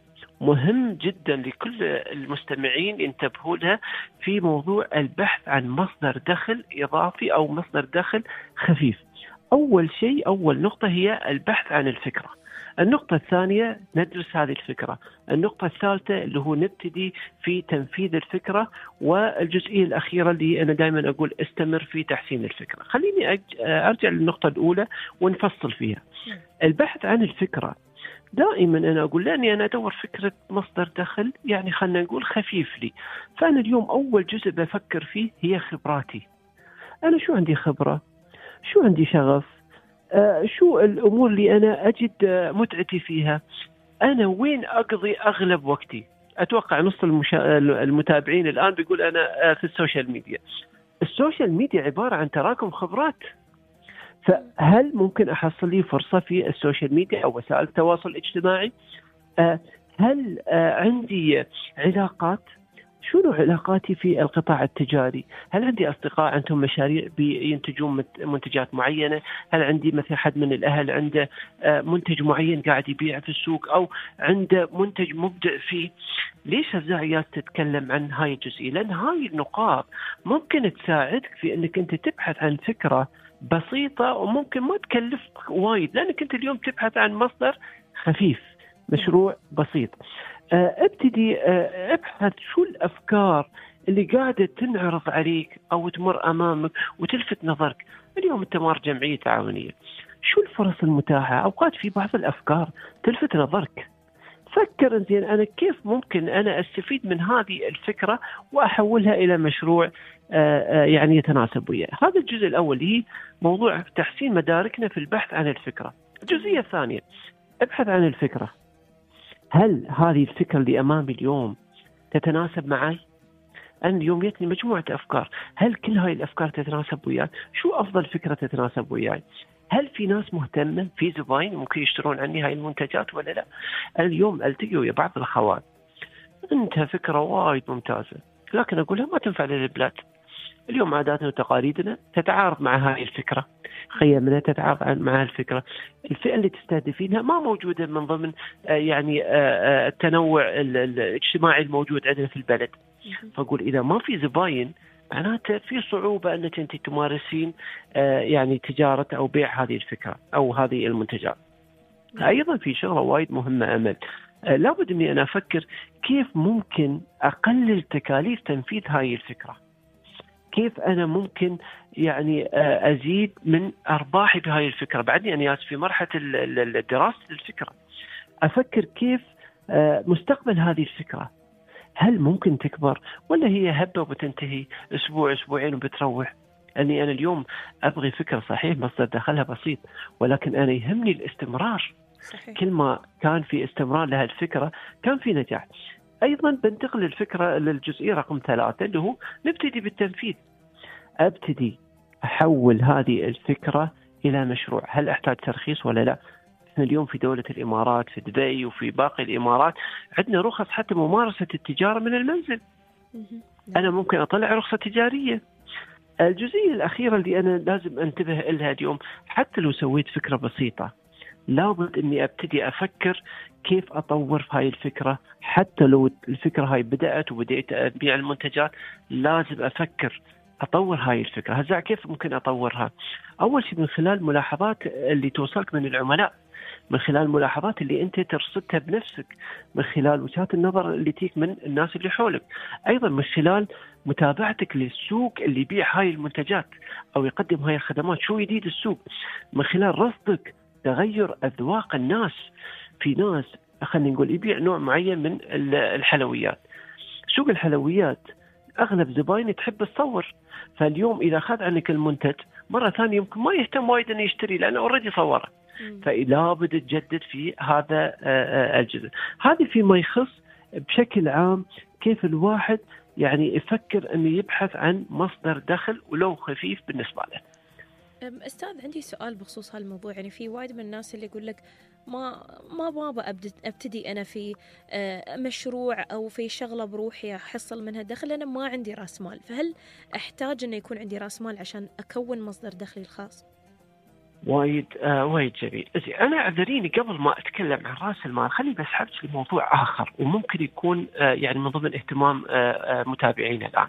مهم جدا لكل المستمعين ينتبهوا لها في موضوع البحث عن مصدر دخل إضافي أو مصدر دخل خفيف. أول شيء، أول نقطة هي البحث عن الفكرة. النقطة الثانية ندرس هذه الفكرة. النقطة الثالثة اللي هو نبتدي في تنفيذ الفكرة. والجزئية الأخيرة اللي أنا دائما أقول استمر في تحسين الفكرة. خليني أرجع للنقطة الأولى ونفصل فيها. البحث عن الفكرة دائما أنا أقول لأني أنا أدور فكرة مصدر دخل يعني خلنا نقول خفيف لي. فأنا اليوم أول جزء بفكر فيه هي خبراتي. أنا شو عندي خبرة، شو عندي شغف، آه شو الأمور اللي أنا أجد آه متعتي فيها، أنا وين أقضي أغلب وقتي. أتوقع نص المشا... المتابعين الآن بيقول أنا آه في السوشيال ميديا. السوشيال ميديا عبارة عن تراكم خبرات. فهل ممكن أحصل لي فرصة في السوشيال ميديا أو وسائل التواصل الاجتماعي؟ آه هل آه عندي علاقات؟ شنو علاقاتي في القطاع التجاري؟ هل عندي أصدقاء عندهم مشاريع بينتجون منتجات معينة؟ هل عندي مثلا حد من الأهل عنده منتج معين قاعد يبيع في السوق، أو عنده منتج مبدع فيه؟ ليش هالزعيات تتكلم عن هاي الجزئية؟ لأن هاي النقاط ممكن تساعدك في أنك أنت تبحث عن فكرة بسيطة وممكن ما تكلفك وايد، لأنك أنت اليوم تبحث عن مصدر خفيف، مشروع بسيط. ابتدي ابحث شو الأفكار اللي قاعدة تنعرض عليك أو تمر أمامك وتلفت نظرك. اليوم أنت مار جمعية تعاونية، شو الفرص المتاحة؟ أوقات في بعض الأفكار تلفت نظرك، فكر زين أنا كيف ممكن أنا أستفيد من هذه الفكرة وأحولها إلى مشروع يعني يتناسب وياه. هذا الجزء الأول هي موضوع تحسين مداركنا في البحث عن الفكرة. الجزئية الثانية ابحث عن الفكرة. هل هذه الفكرة اللي أمامي اليوم تتناسب معي؟ أنا اليوم جتني مجموعة أفكار، هل كل هاي الأفكار تتناسب وياي؟ شو أفضل فكرة تتناسب وياي؟ هل في ناس مهتمة، في زباين ممكن يشترون عني هاي المنتجات ولا لا؟ اليوم ألتقي ويا بعض الأخوات، أنت فكرة وايد ممتازة لكن أقولها ما تنفع للبلاد. اليوم عاداتنا وتقاليدنا تتعارض مع هاي الفكرة، قيمنا تتعارض مع الفكرة، الفئة اللي تستهدفينها ما موجودة من ضمن يعني التنوع الاجتماعي الموجود عندنا في البلد. فأقول إذا ما في زباين معناته في صعوبة أنك أنت تمارسين يعني تجارة أو بيع هذه الفكرة أو هذه المنتجات. أيضا في شغلة وايد مهمة أمل، لابد أني أنا أفكر كيف ممكن أقلل تكاليف تنفيذ هاي الفكرة، كيف أنا ممكن يعني أزيد من أرباحي بهاي الفكرة. بعدني أنا في مرحلة الدراسة للفكرة، أفكر كيف مستقبل هذه الفكرة، هل ممكن تكبر ولا هي هبة وبتنتهي أسبوع أسبوعين وبتروح؟ أني أنا اليوم أبغي فكرة صحيح مصدر دخلها بسيط، ولكن أنا يهمني الاستمرار. صحيح. كل ما كان في استمرار لها الفكرة كان في نجاح. أيضا بنتقل الفكرة للجزئية رقم ثلاثة اللي هو نبتدي بالتنفيذ. أبتدي أحول هذه الفكرة إلى مشروع. هل أحتاج ترخيص ولا لا؟ احنا اليوم في دولة الإمارات، في دبي وفي باقي الإمارات عندنا رخص حتى ممارسة التجارة من المنزل. أنا ممكن أطلع رخصة تجارية. الجزئية الأخيرة اللي أنا لازم أنتبه لها اليوم، حتى لو سويت فكرة بسيطة لابد أني أبتدي أفكر كيف أطور في هاي الفكرة. حتى لو الفكرة هاي بدأت وبدأت أبيع المنتجات لازم أفكر أطور هاي الفكرة. هزع كيف ممكن أطورها؟ أول شيء من خلال ملاحظات اللي توصلك من العملاء، من خلال الملاحظات اللي أنت ترصدها بنفسك، من خلال وجهات النظر اللي تيك من الناس اللي حولك، أيضا من خلال متابعتك للسوق اللي يبيع هاي المنتجات أو يقدم هاي الخدمات، شو جديد السوق، من خلال رصدك تغير أذواق الناس. في ناس خلينا نقول يبيع نوع معين من الحلويات، سوق الحلويات أغلب زباين تحب تصور، فاليوم إذا أخذ عنك المنتج مرة ثانية يمكن ما يهتم وايد أن يشتري لأنه أوريدي صوره. فلا بد تجدد في هذا الجزء. هذه فيما يخص بشكل عام كيف الواحد يعني يفكر أنه يبحث عن مصدر دخل ولو خفيف بالنسبة له. أستاذ عندي سؤال بخصوص هالموضوع. يعني في وايد من الناس اللي يقول لك ما ما بابا أبتدي أنا في مشروع أو في شغلة بروحي أحصل منها دخل، أنا ما عندي رأس مال، فهل أحتاج أن يكون عندي رأس مال عشان أكون مصدر دخلي الخاص؟ وايد آه وايد جميل. أنا أعذريني قبل ما أتكلم عن رأس المال خلي بس حبس لموضوع آخر وممكن يكون آه يعني من ضمن اهتمام آه آه متابعينا الآن.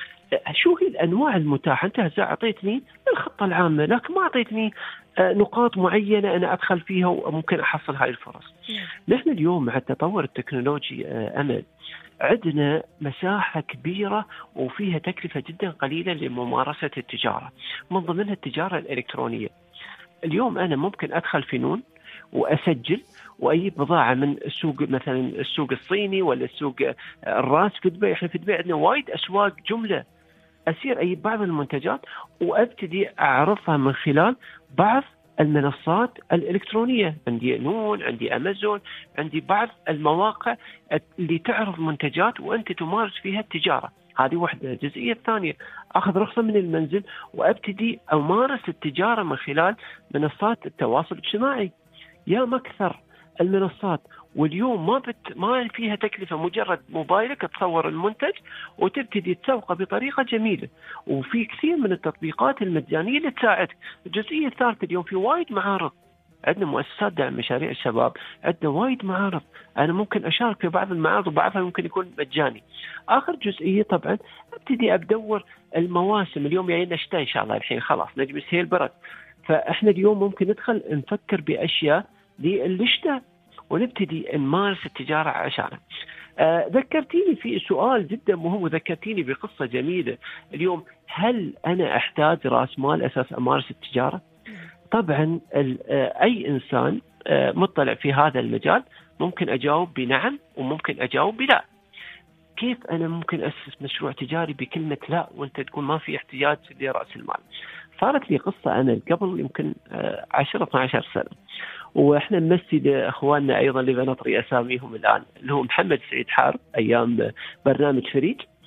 شو هي الأنواع المتاحة؟ أنت هسه أعطيتني الخطة العامة لكن ما أعطيتني نقاط معينة أنا أدخل فيها وممكن أحصل هاي الفرص. نحن اليوم مع التطور التكنولوجي أمل عندنا مساحة كبيرة وفيها تكلفة جدا قليلة لممارسة التجارة، من ضمنها التجارة الإلكترونية. اليوم أنا ممكن أدخل في نون وأسجل وأجيب بضاعة من السوق، مثلا السوق الصيني ولا السوق الراس في دبي. إحنا في دبي عندنا وايد أسواق جملة، أسير أجيب بعض المنتجات وأبتدي أعرضها من خلال بعض المنصات الإلكترونية. عندي نون، عندي أمازون، عندي بعض المواقع اللي تعرض منتجات وأنت تمارس فيها التجارة. هذه واحدة. الجزئية الثانية أخذ رخصة من المنزل وأبتدي أمارس التجارة من خلال منصات التواصل الاجتماعي. يا مكثر المنصات واليوم ما بت ما فيها تكلفة، مجرد موبايلك تصور المنتج وتبتدي تسوقه بطريقة جميلة، وفي كثير من التطبيقات المجانية اللي تساعدك. الجزئية الثالثة اليوم في وايد معارض، عندنا مؤسسات دعم مشاريع الشباب، عندنا وايد معارض، أنا ممكن أشارك في بعض المعارض وبعضها ممكن يكون مجاني. آخر جزئية طبعا ابتدي أبدور المواسم. اليوم يعني الشتاء إن شاء الله الحين خلاص نجم السيل برد، فإحنا اليوم ممكن ندخل نفكر بأشياء للشتاء ونبتدي نمارس التجارة عشانها. آه ذكرتيني في سؤال جدا مهم وذكرتيني بقصة جميلة. اليوم هل أنا أحتاج رأس مال أساس أمارس التجارة؟ طبعا آه أي إنسان آه مطلع في هذا المجال ممكن أجاوب بنعم وممكن أجاوب بلا. كيف أنا ممكن أسس مشروع تجاري بكلمة لا وأنت تقول ما في احتياج لرأس المال؟ صارت لي قصة أنا قبل يمكن عشرة اثنا عشر سنة، وإحنا نمسي لأخواننا أيضا اللي بنطري أساميهم الآن، اللي هو محمد سعيد حارب أيام برنامج فريج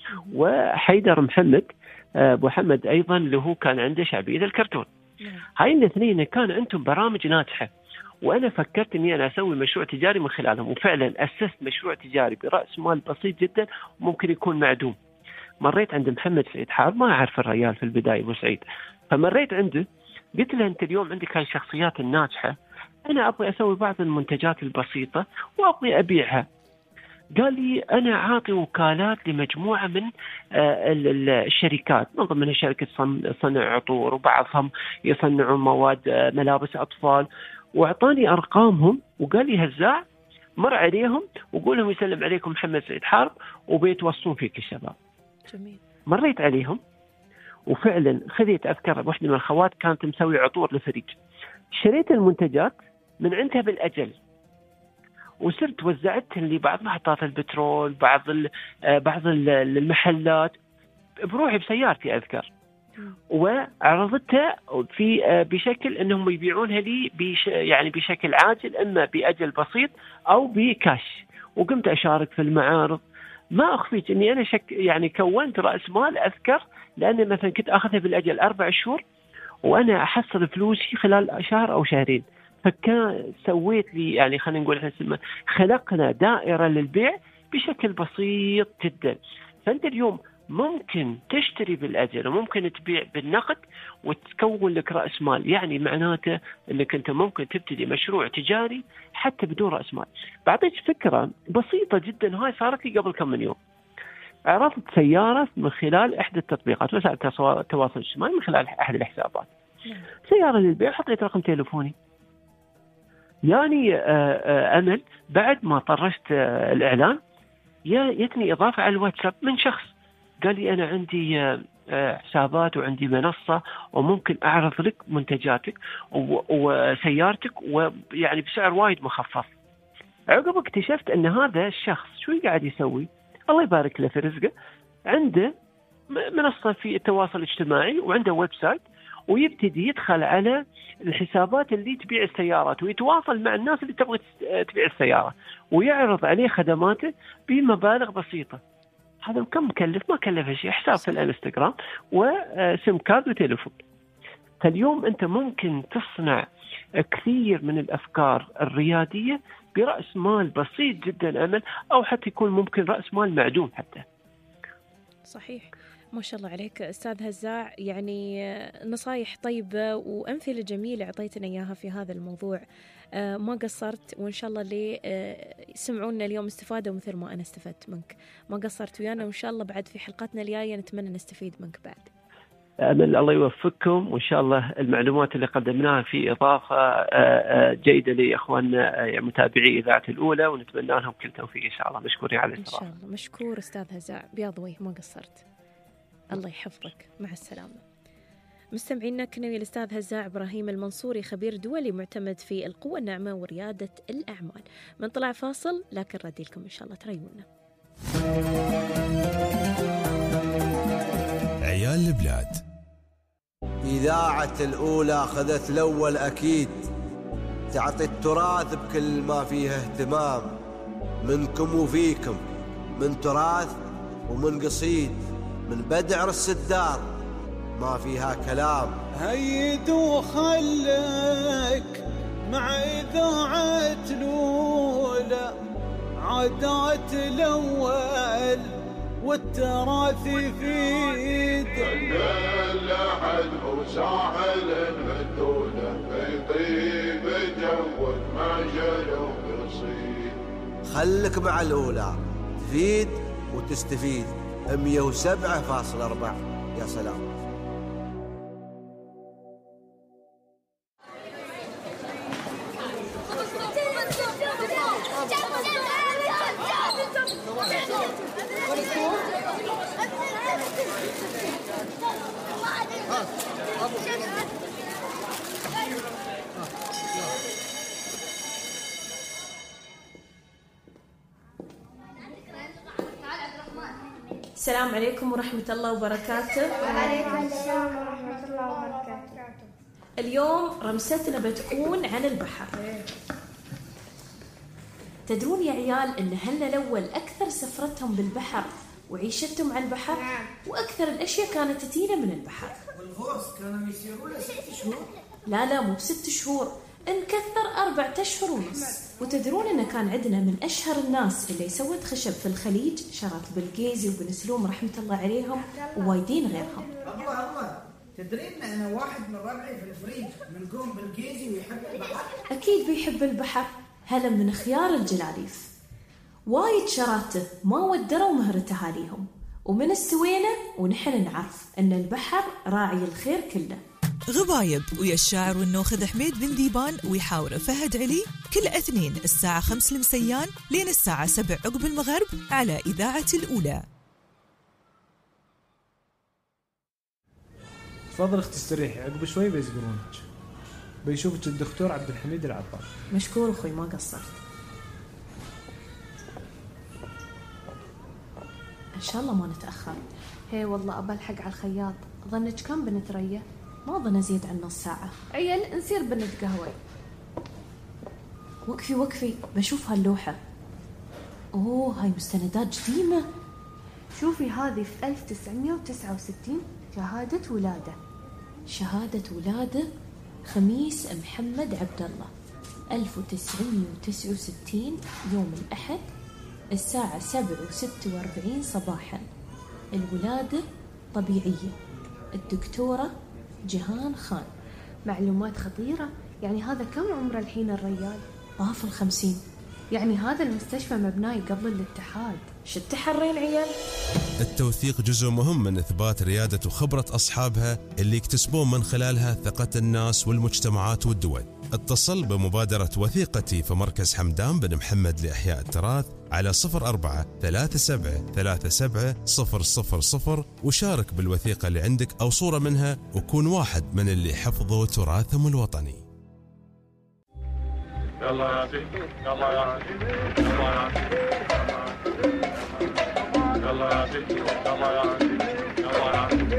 وحيدر محمد أبو محمد أيضا له كان عنده شعبية الكرتون. هاي الاثنين كان عندهم برامج ناجحة، وأنا فكرت إني أنا أسوي مشروع تجاري من خلالهم، وفعلا أسست مشروع تجاري برأس مال بسيط جدا وممكن يكون معدوم. مريت عند محمد سعيد حار، ما أعرف الرجال في البداية أبو سعيد، فمريت عنده قلت له أنت اليوم عندك هاي الشخصيات الناجحة، أنا أبغى أسوي بعض المنتجات البسيطة وأبغى أبيعها. قال لي أنا عاطي وكالات لمجموعة من الشركات، من ضمنها شركة صنع عطور، وبعضهم يصنعون مواد ملابس أطفال، وأعطاني أرقامهم وقال لي هزاع مر عليهم وقول لهم يسلم عليكم محمد سعيد حارب وبيتوصون فيك الشباب. جميل. مريت عليهم وفعلا خذيت أذكر واحدة من الخوات كانت مسوي عطور لفريج، شريت المنتجات من عندها بالأجل وصرت وزعتها لبعض محطات البترول، بعض بعض المحلات بروحي بسيارتي أذكر، وعرضتها في بشكل أنهم يبيعونها لي بش يعني بشكل عاجل، إما بأجل بسيط أو بكاش، وقمت أشارك في المعارض. ما أخفيك أني أنا شك يعني كونت رأس مال أذكر، لأن مثلا كنت أخذها بالأجل أربع شهور وأنا أحصل فلوسي خلال شهر أو شهرين. فكان سويت لي يعني خلينا نقول احنا خلقنا دائرة للبيع بشكل بسيط جدا. فأنت اليوم ممكن تشتري بالأجل وممكن تبيع بالنقد وتكون لك رأس مال، يعني معناته أنك أنت ممكن تبتدي مشروع تجاري حتى بدون رأس مال. بعطيك فكرة بسيطة جدا، هاي صارت لي قبل كم من يوم. عرضت سيارة من خلال إحدى التطبيقات وسائل التواصل الاجتماعي، من خلال أحد الحسابات، سيارة للبيع، حطيت رقم تليفوني. يعني أمل بعد ما طرشت الإعلان يتني إضافة على الواتساب من شخص قال لي أنا عندي حسابات وعندي منصة وممكن أعرض لك منتجاتك وسيارتك ويعني بسعر وايد مخفض. عقب اكتشفت أن هذا الشخص شو قاعد يسوي، الله يبارك له في رزقه، عنده منصة في التواصل الاجتماعي وعنده ويب سايت، ويبتدي يدخل على الحسابات اللي تبيع السيارات ويتواصل مع الناس اللي تبغى تبيع السيارة ويعرض عليه خدماته بمبالغ بسيطة. هذا كم مكلف؟ ما كلف شيء، حساب في الانستغرام وسم كارد وتليفون. فاليوم أنت ممكن تصنع كثير من الأفكار الريادية برأس مال بسيط جدا أمل، أو حتى يكون ممكن رأس مال معدوم حتى. صحيح، ما شاء الله عليك أستاذ هزاع، يعني نصايح طيبة وأمثلة جميلة أعطيتنا إياها في هذا الموضوع. آه ما قصرت، وإن شاء الله اللي آه سمعونا اليوم استفادوا مثل ما أنا استفدت منك. ما قصرت ويانا، وإن شاء الله بعد في حلقتنا الجاية نتمنى نستفيد منك بعد. أمل الله يوفقكم، وإن شاء الله المعلومات اللي قدمناها في إضافة جيدة لإخواننا متابعي إذاعة الأولى، ونتمنى لهم كل توفيق إن شاء الله. مشكورين على الإصرار. إن شاء الله. مشكور أستاذ هزاع، بياض وجه، ما قصرت. الله يحفظك، مع السلامة. مستمعينا، كنا ويا الأستاذ هزاع إبراهيم المنصوري، خبير دولي معتمد في القوة الناعمة وريادة الأعمال. من طلع فاصل لكن ردي لكم إن شاء الله، تريونا. عيال البلاد. إذاعة الأولى أخذت الأول أكيد، تعطي التراث بكل ما فيها اهتمام، منكم وفيكم، من تراث ومن قصيد، من بدع السدار ما فيها كلام. هيد وخلك مع إذاعة الأولى، عادات الأول والتراث يفيد. كل أحد وساحل مدودة، يطيب جوك ما جلو قصيد. خلك مع الأولى، تفيد وتستفيد. مية وسبعة فاصلة أربعة. يا سلام. السلام عليكم ورحمة الله وبركاته. وعليكم السلام ورحمة الله وبركاته. اليوم رمستنا بتكون عن البحر. تدرون يا عيال إن هلنا الأول أكثر سفرتهم بالبحر وعيشتهم على البحر، وأكثر الأشياء كانت تتينا من البحر. والغوص كانوا يسيروا له ست شهور؟ لا لا مو بست شهور، انكثر أربعة أشهر ونص. وتدرون إنه كان عندنا من أشهر الناس اللي سوت خشب في الخليج شارات بلقيزي وبن سلوم رحمة الله عليهم ووايدين غيرهم. الله الله، تدرين أنا واحد من ربعي في الفريج من قوم بلقيزي ويحب البحر؟ أكيد بيحب البحر، هلا من خيار الجلاليف. وايد شراته ما ودروا مهرة أهاليهم، ومن استوينا ونحن نعرف أن البحر راعي الخير كله. غبايب ويا الشاعر والنوخذ حميد بن ديبان ويحاور فهد علي كل اثنين الساعة خمس المسيان لين الساعة سبع عقب المغرب على إذاعة الأولى. تفضل اختي استريحي، عقب شوي بيزقرونك. بيشوفك الدكتور عبد الحميد العطار. مشكور أخوي ما قصرت. إن شاء الله ما نتأخر. هي والله أبى الحق على الخياط. ظنك كم بنت ريا؟ ما ظن أزيد عن نص ساعة. عيل نصير بنت قهوة. وقفي وقفي بشوف هاللوحة. أوه هاي مستندات قديمة. شوفي هذه في ألف وتسعمائة وتسعة وستين شهادة ولادة. شهادة ولادة خميس محمد عبد الله ألف وتسعمائة وتسعة وستين يوم الأحد الساعة سبعة وستة وأربعين صباحا. الولادة طبيعية. الدكتورة جهان خان. معلومات خطيرة. يعني هذا كم عمره الحين الريال؟ طاف الخمسين. يعني هذا المستشفى مبناي قبل الاتحاد. شو التحرين عيال؟ التوثيق جزء مهم من إثبات ريادة وخبرة أصحابها اللي يكتسبون من خلالها ثقة الناس والمجتمعات والدول. اتصل بمبادرة وثيقتي في مركز حمدان بن محمد لإحياء التراث على صفر أربعة ثلاثة سبعة ثلاثة سبعة صفر صفر صفر وشارك بالوثيقة اللي عندك أو صورة منها وكون واحد من اللي حفظوا تراثهم الوطني. يلا يا عزيز يلا يا عزيز يلا يا عزيز يلا يا عزيز يلا يا عزيز يلا يا عزيز.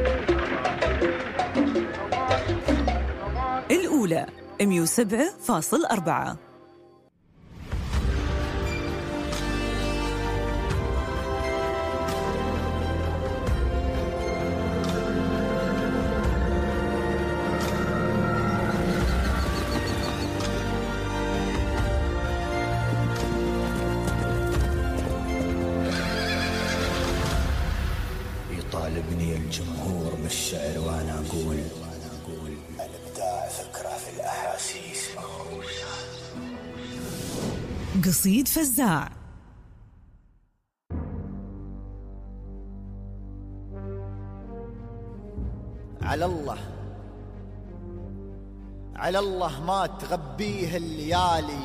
الأولى مية وسبعة فاصل أربعة. يطالبني الجمهور بالشعر وانا اقول الابداع فكره في الاحاسيس. قصيد فزاع. على الله على الله ما تغبيه الليالي،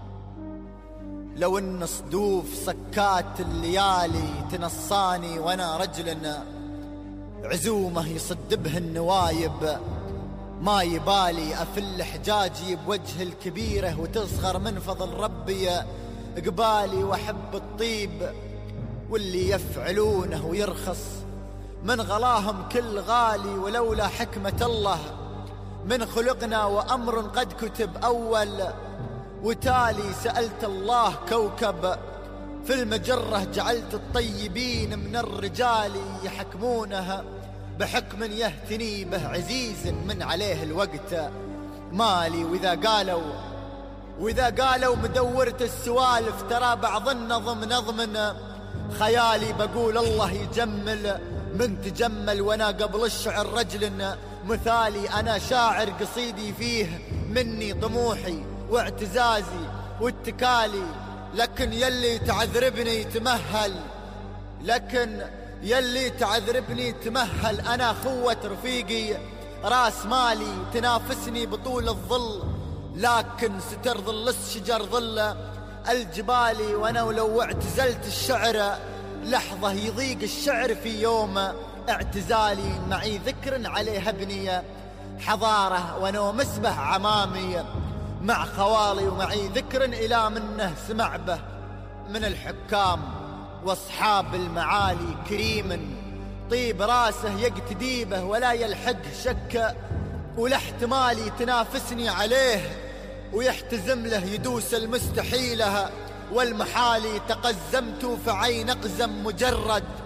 لو ان صدوف سكات الليالي تنصاني وانا رجل عزومه يصد به النوايب، ما يبالي افل حجاجي بوجه الكبيره وتصغر من فضل ربي قبالي، واحب الطيب واللي يفعلونه ويرخص من غلاهم كل غالي، ولولا حكمه الله من خلقنا وامر قد كتب اول وتالي. سألت الله كوكب في المجرة جعلت الطيبين من الرجال يحكمونها بحكم يهتني به عزيز من عليه الوقت مالي. وإذا قالوا وإذا قالوا مدورة السوالف ترى بعض النظم نظم خيالي، بقول الله يجمل من تجمل وانا قبل الشعر رجل مثالي. أنا شاعر قصيدي فيه مني طموحي واعتزازي واتكالي، لكن يلي تعذربني تمهل لكن يلي تعذربني تمهل. أنا خوة رفيقي راس مالي تنافسني بطول الظل، لكن ستر ظل الشجر ظل الجبالي. وأنا ولو اعتزلت الشعر لحظة يضيق الشعر في يوم اعتزالي. معي ذكر عليه ابني حضارة وانا مسبح عمامي مع خوالي، ومعي ذكر إلى منه سمع به من الحكام واصحاب المعالي كريم طيب راسه يقتدي به ولا يلحق شك، ولا احتمالي تنافسني عليه ويحتزم له يدوس المستحيله والمحالي. تقزمت فعين أقزم مجرد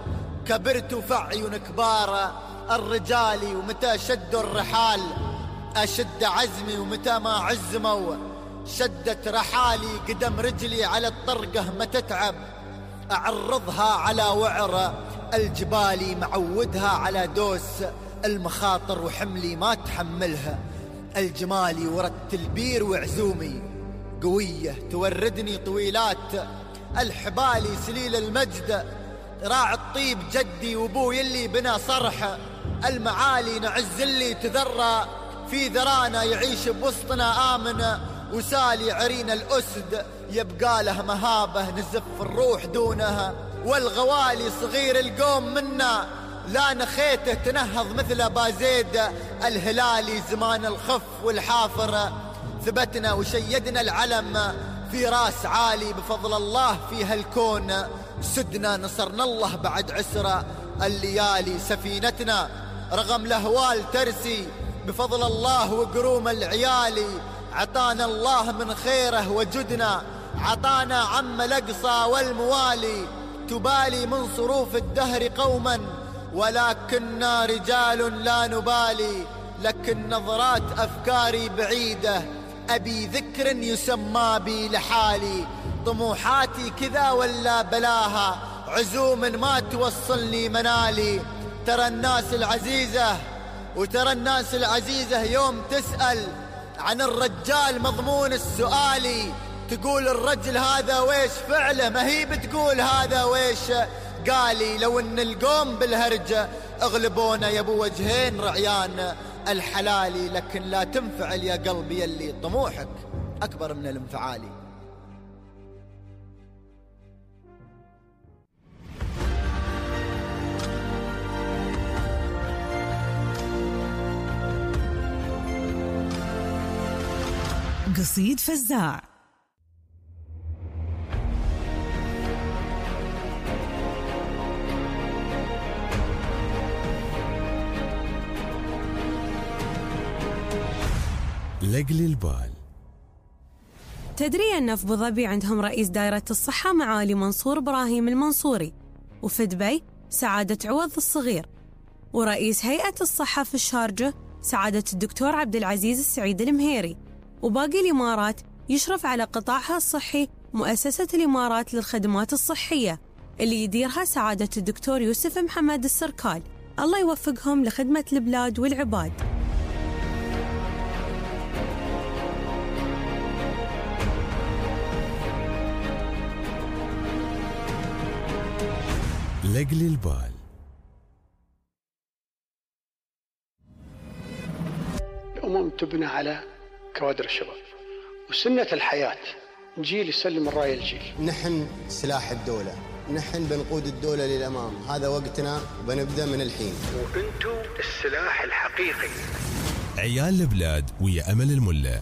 كبرت فعيون كبار الرجال ومتى شدوا الرحال أشد عزمي ومتى ما عزموا شدت رحالي قدم رجلي على الطرقة ما تتعب أعرضها على وعر الجبال معودها على دوس المخاطر وحملي ما تحملها الجمالي ورد البير وعزومي قوية توردني طويلات الحبالي سليل المجد راع الطيب جدي وابوي اللي بنا صرح المعالي نعز اللي تذرى في ذرانا يعيش بوسطنا آمن وسالي عرينا الأسد يبقى له مهابة نزف الروح دونها والغوالي صغير القوم منا لا نخيته تنهض مثل بازيد الهلالي زمان الخف والحافر ثبتنا وشيدنا العلم في راس عالي بفضل الله في هالكون سدنا نصرنا الله بعد عسرة الليالي سفينتنا رغم الأهوال ترسي بفضل الله وقروم العيالي عطانا الله من خيره وجدنا عطانا عم الأقصى والموالي تبالي من صروف الدهر قوما ولكننا رجال لا نبالي لكن نظرات أفكاري بعيدة أبي ذكر يسمى بي لحالي طموحاتي كذا ولا بلاها عزوم ما توصلني منالي ترى الناس العزيزة وترى الناس العزيزة يوم تسأل عن الرجال مضمون السؤالي تقول الرجل هذا ويش فعله ما هي بتقول هذا ويش قالي لو ان القوم بالهرجة اغلبونا يبو وجهين رعيان الحلالي لكن لا تنفعل يا قلبي يلي طموحك أكبر من الانفعالي قصيد فزاع. لقلي البال. تدري أن في أبو ظبي عندهم رئيس دائرة الصحة معالي منصور إبراهيم المنصوري، وفي دبي سعادة عوض الصغير، ورئيس هيئة الصحة في الشارجة سعادة الدكتور عبد العزيز السعيد المهيري، وباقي الإمارات يشرف على قطاعها الصحي مؤسسة الإمارات للخدمات الصحية اللي يديرها سعادة الدكتور يوسف محمد السركال، الله يوفقهم لخدمة البلاد والعباد. لقلي البال. الأمم تبنى على كوادر الشباب وسنة الحياة، جيل يسلم الراية الجيل. نحن سلاح الدولة، نحن بنقود الدولة للأمام، هذا وقتنا بنبدأ من الحين. وأنتم السلاح الحقيقي. عيال البلاد ويا أمل الملا.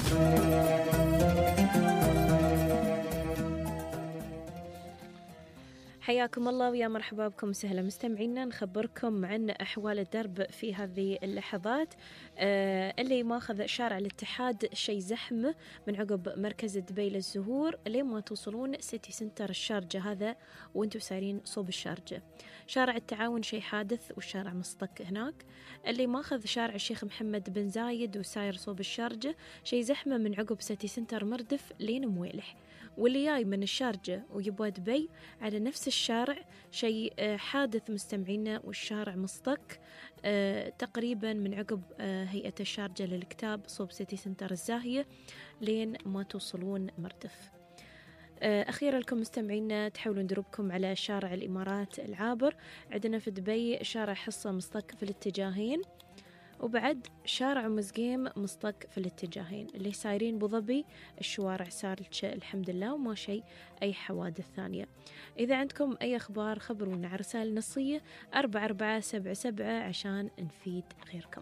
حياكم الله ويا مرحبا بكم سهلا مستمعينا. نخبركم عن أحوال الدرب في هذه اللحظات. آه اللي ماخذ شارع الاتحاد شيء زحمة من عقب مركز دبي للزهور لين ما توصلون سيتي سنتر الشارجة، هذا وانتم سايرين صوب الشارجة. شارع التعاون شيء حادث والشارع مصطك هناك. اللي ماخذ شارع الشيخ محمد بن زايد وساير صوب الشارجة شيء زحمة من عقب سيتي سنتر مردف لين مويلح. واللي جاي من الشارجة ويبغى دبي على نفس الشارع شيء حادث مستمعينا، والشارع مصطك أه تقريبا من عقب أه هيئة الشارجة للكتاب صوب سيتي سنتر الزاهية لين ما توصلون مردف. أه أخيرا لكم مستمعينا تحاولون دروبكم على شارع الإمارات العابر. عندنا في دبي شارع حصة مصطك في الاتجاهين، وبعد شارع مزقيم مصطك في الاتجاهين. اللي سايرين بو ظبي الشوارع سارت الحمد لله وما شيء أي حوادث ثانية. إذا عندكم أي أخبار خبرونا على رسالة نصية أربعة أربعة سبعة سبعة عشان نفيد غيركم.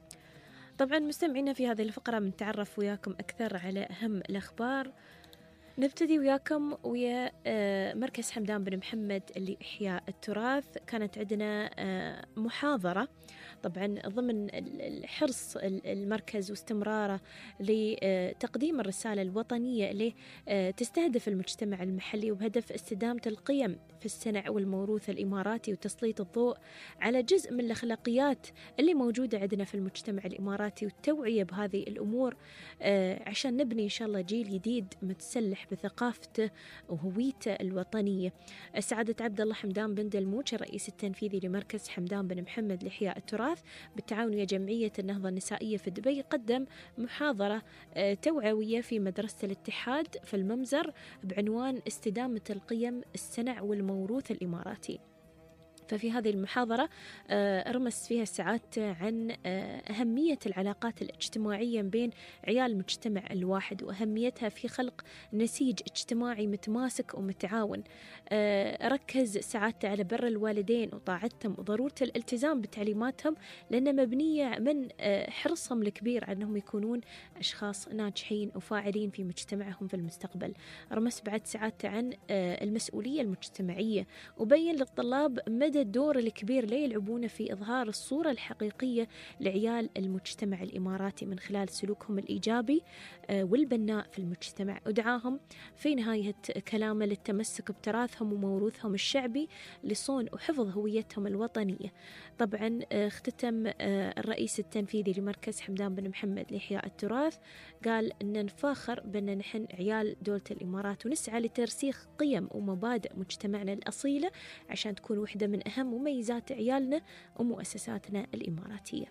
طبعا مستمعينا في هذه الفقرة بنتعرف وياكم أكثر على أهم الأخبار نبتدي وياكم ويا مركز حمدان بن محمد لإحياء التراث. كانت عندنا محاضرة طبعا ضمن الحرص المركز واستمراره لتقديم الرسالة الوطنية اللي تستهدف المجتمع المحلي وبهدف استدامة القيم في السنع والموروث الإماراتي وتسليط الضوء على جزء من الأخلاقيات اللي موجودة عندنا في المجتمع الإماراتي والتوعية بهذه الأمور عشان نبني إن شاء الله جيل جديد متسلح بثقافته وهويته الوطنية. سعادة عبد الله حمدان بن دلموج الرئيس التنفيذي لمركز حمدان بن محمد لإحياء التراث بالتعاون ويا جمعية النهضة النسائية في دبي قدم محاضرة توعوية في مدرسة الاتحاد في الممزر بعنوان استدامة القيم السنع والموروث الإماراتي. ففي هذه المحاضرة رمز فيها سعادته عن أهمية العلاقات الاجتماعية بين عيال المجتمع الواحد وأهميتها في خلق نسيج اجتماعي متماسك ومتعاون. ركز سعادته على بر الوالدين وطاعتهم وضرورة الالتزام بتعليماتهم لأنها مبنية من حرصهم الكبير على أنهم يكونون أشخاص ناجحين وفاعلين في مجتمعهم في المستقبل. رمز بعد سعادته عن المسؤولية المجتمعية وبين للطلاب مدى الدور الكبير اللي يلعبونه في إظهار الصورة الحقيقية لعيال المجتمع الإماراتي من خلال سلوكهم الإيجابي والبناء في المجتمع. ودعاهم في نهاية كلامه للتمسك بتراثهم وموروثهم الشعبي لصون وحفظ هويتهم الوطنية. طبعا اختتم الرئيس التنفيذي لمركز حمدان بن محمد لإحياء التراث قال أن نفاخر بأن نحن عيال دولة الإمارات ونسعى لترسيخ قيم ومبادئ مجتمعنا الأصيلة عشان تكون وحدة من أهم مميزات عيالنا ومؤسساتنا الإماراتية.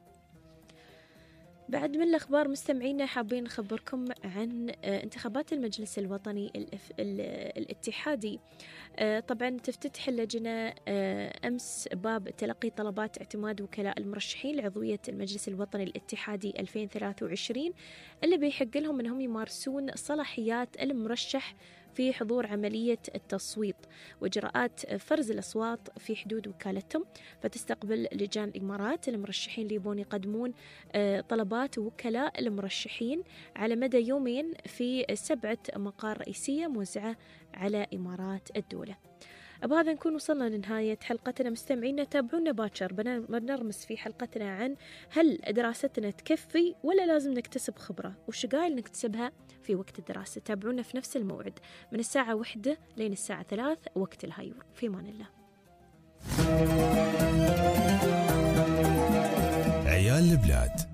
بعد من الأخبار مستمعينا حابين نخبركم عن انتخابات المجلس الوطني الاتحادي. طبعا تفتتح اللجنة أمس باب تلقي طلبات اعتماد وكلاء المرشحين لعضوية المجلس الوطني الاتحادي ألفين وثلاثة وعشرين اللي بيحق لهم أنهم يمارسون صلاحيات المرشح في حضور عملية التصويت وإجراءات فرز الأصوات في حدود وكالتهم. فتستقبل لجان الإمارات المرشحين اللي يبون يقدمون طلبات وكلاء المرشحين على مدى يومين في سبعة مقار رئيسية موزعة على إمارات الدولة. بهذا نكون وصلنا لنهاية حلقتنا مستمعينا. تابعونا باكر بنرمس في حلقتنا عن هل دراستنا تكفي ولا لازم نكتسب خبرة وشقايل نكتسبها في وقت الدراسة. تابعونا في نفس الموعد من الساعة واحدة لين الساعة ثلاث وقت الهايور. في امان الله. عيال البلاد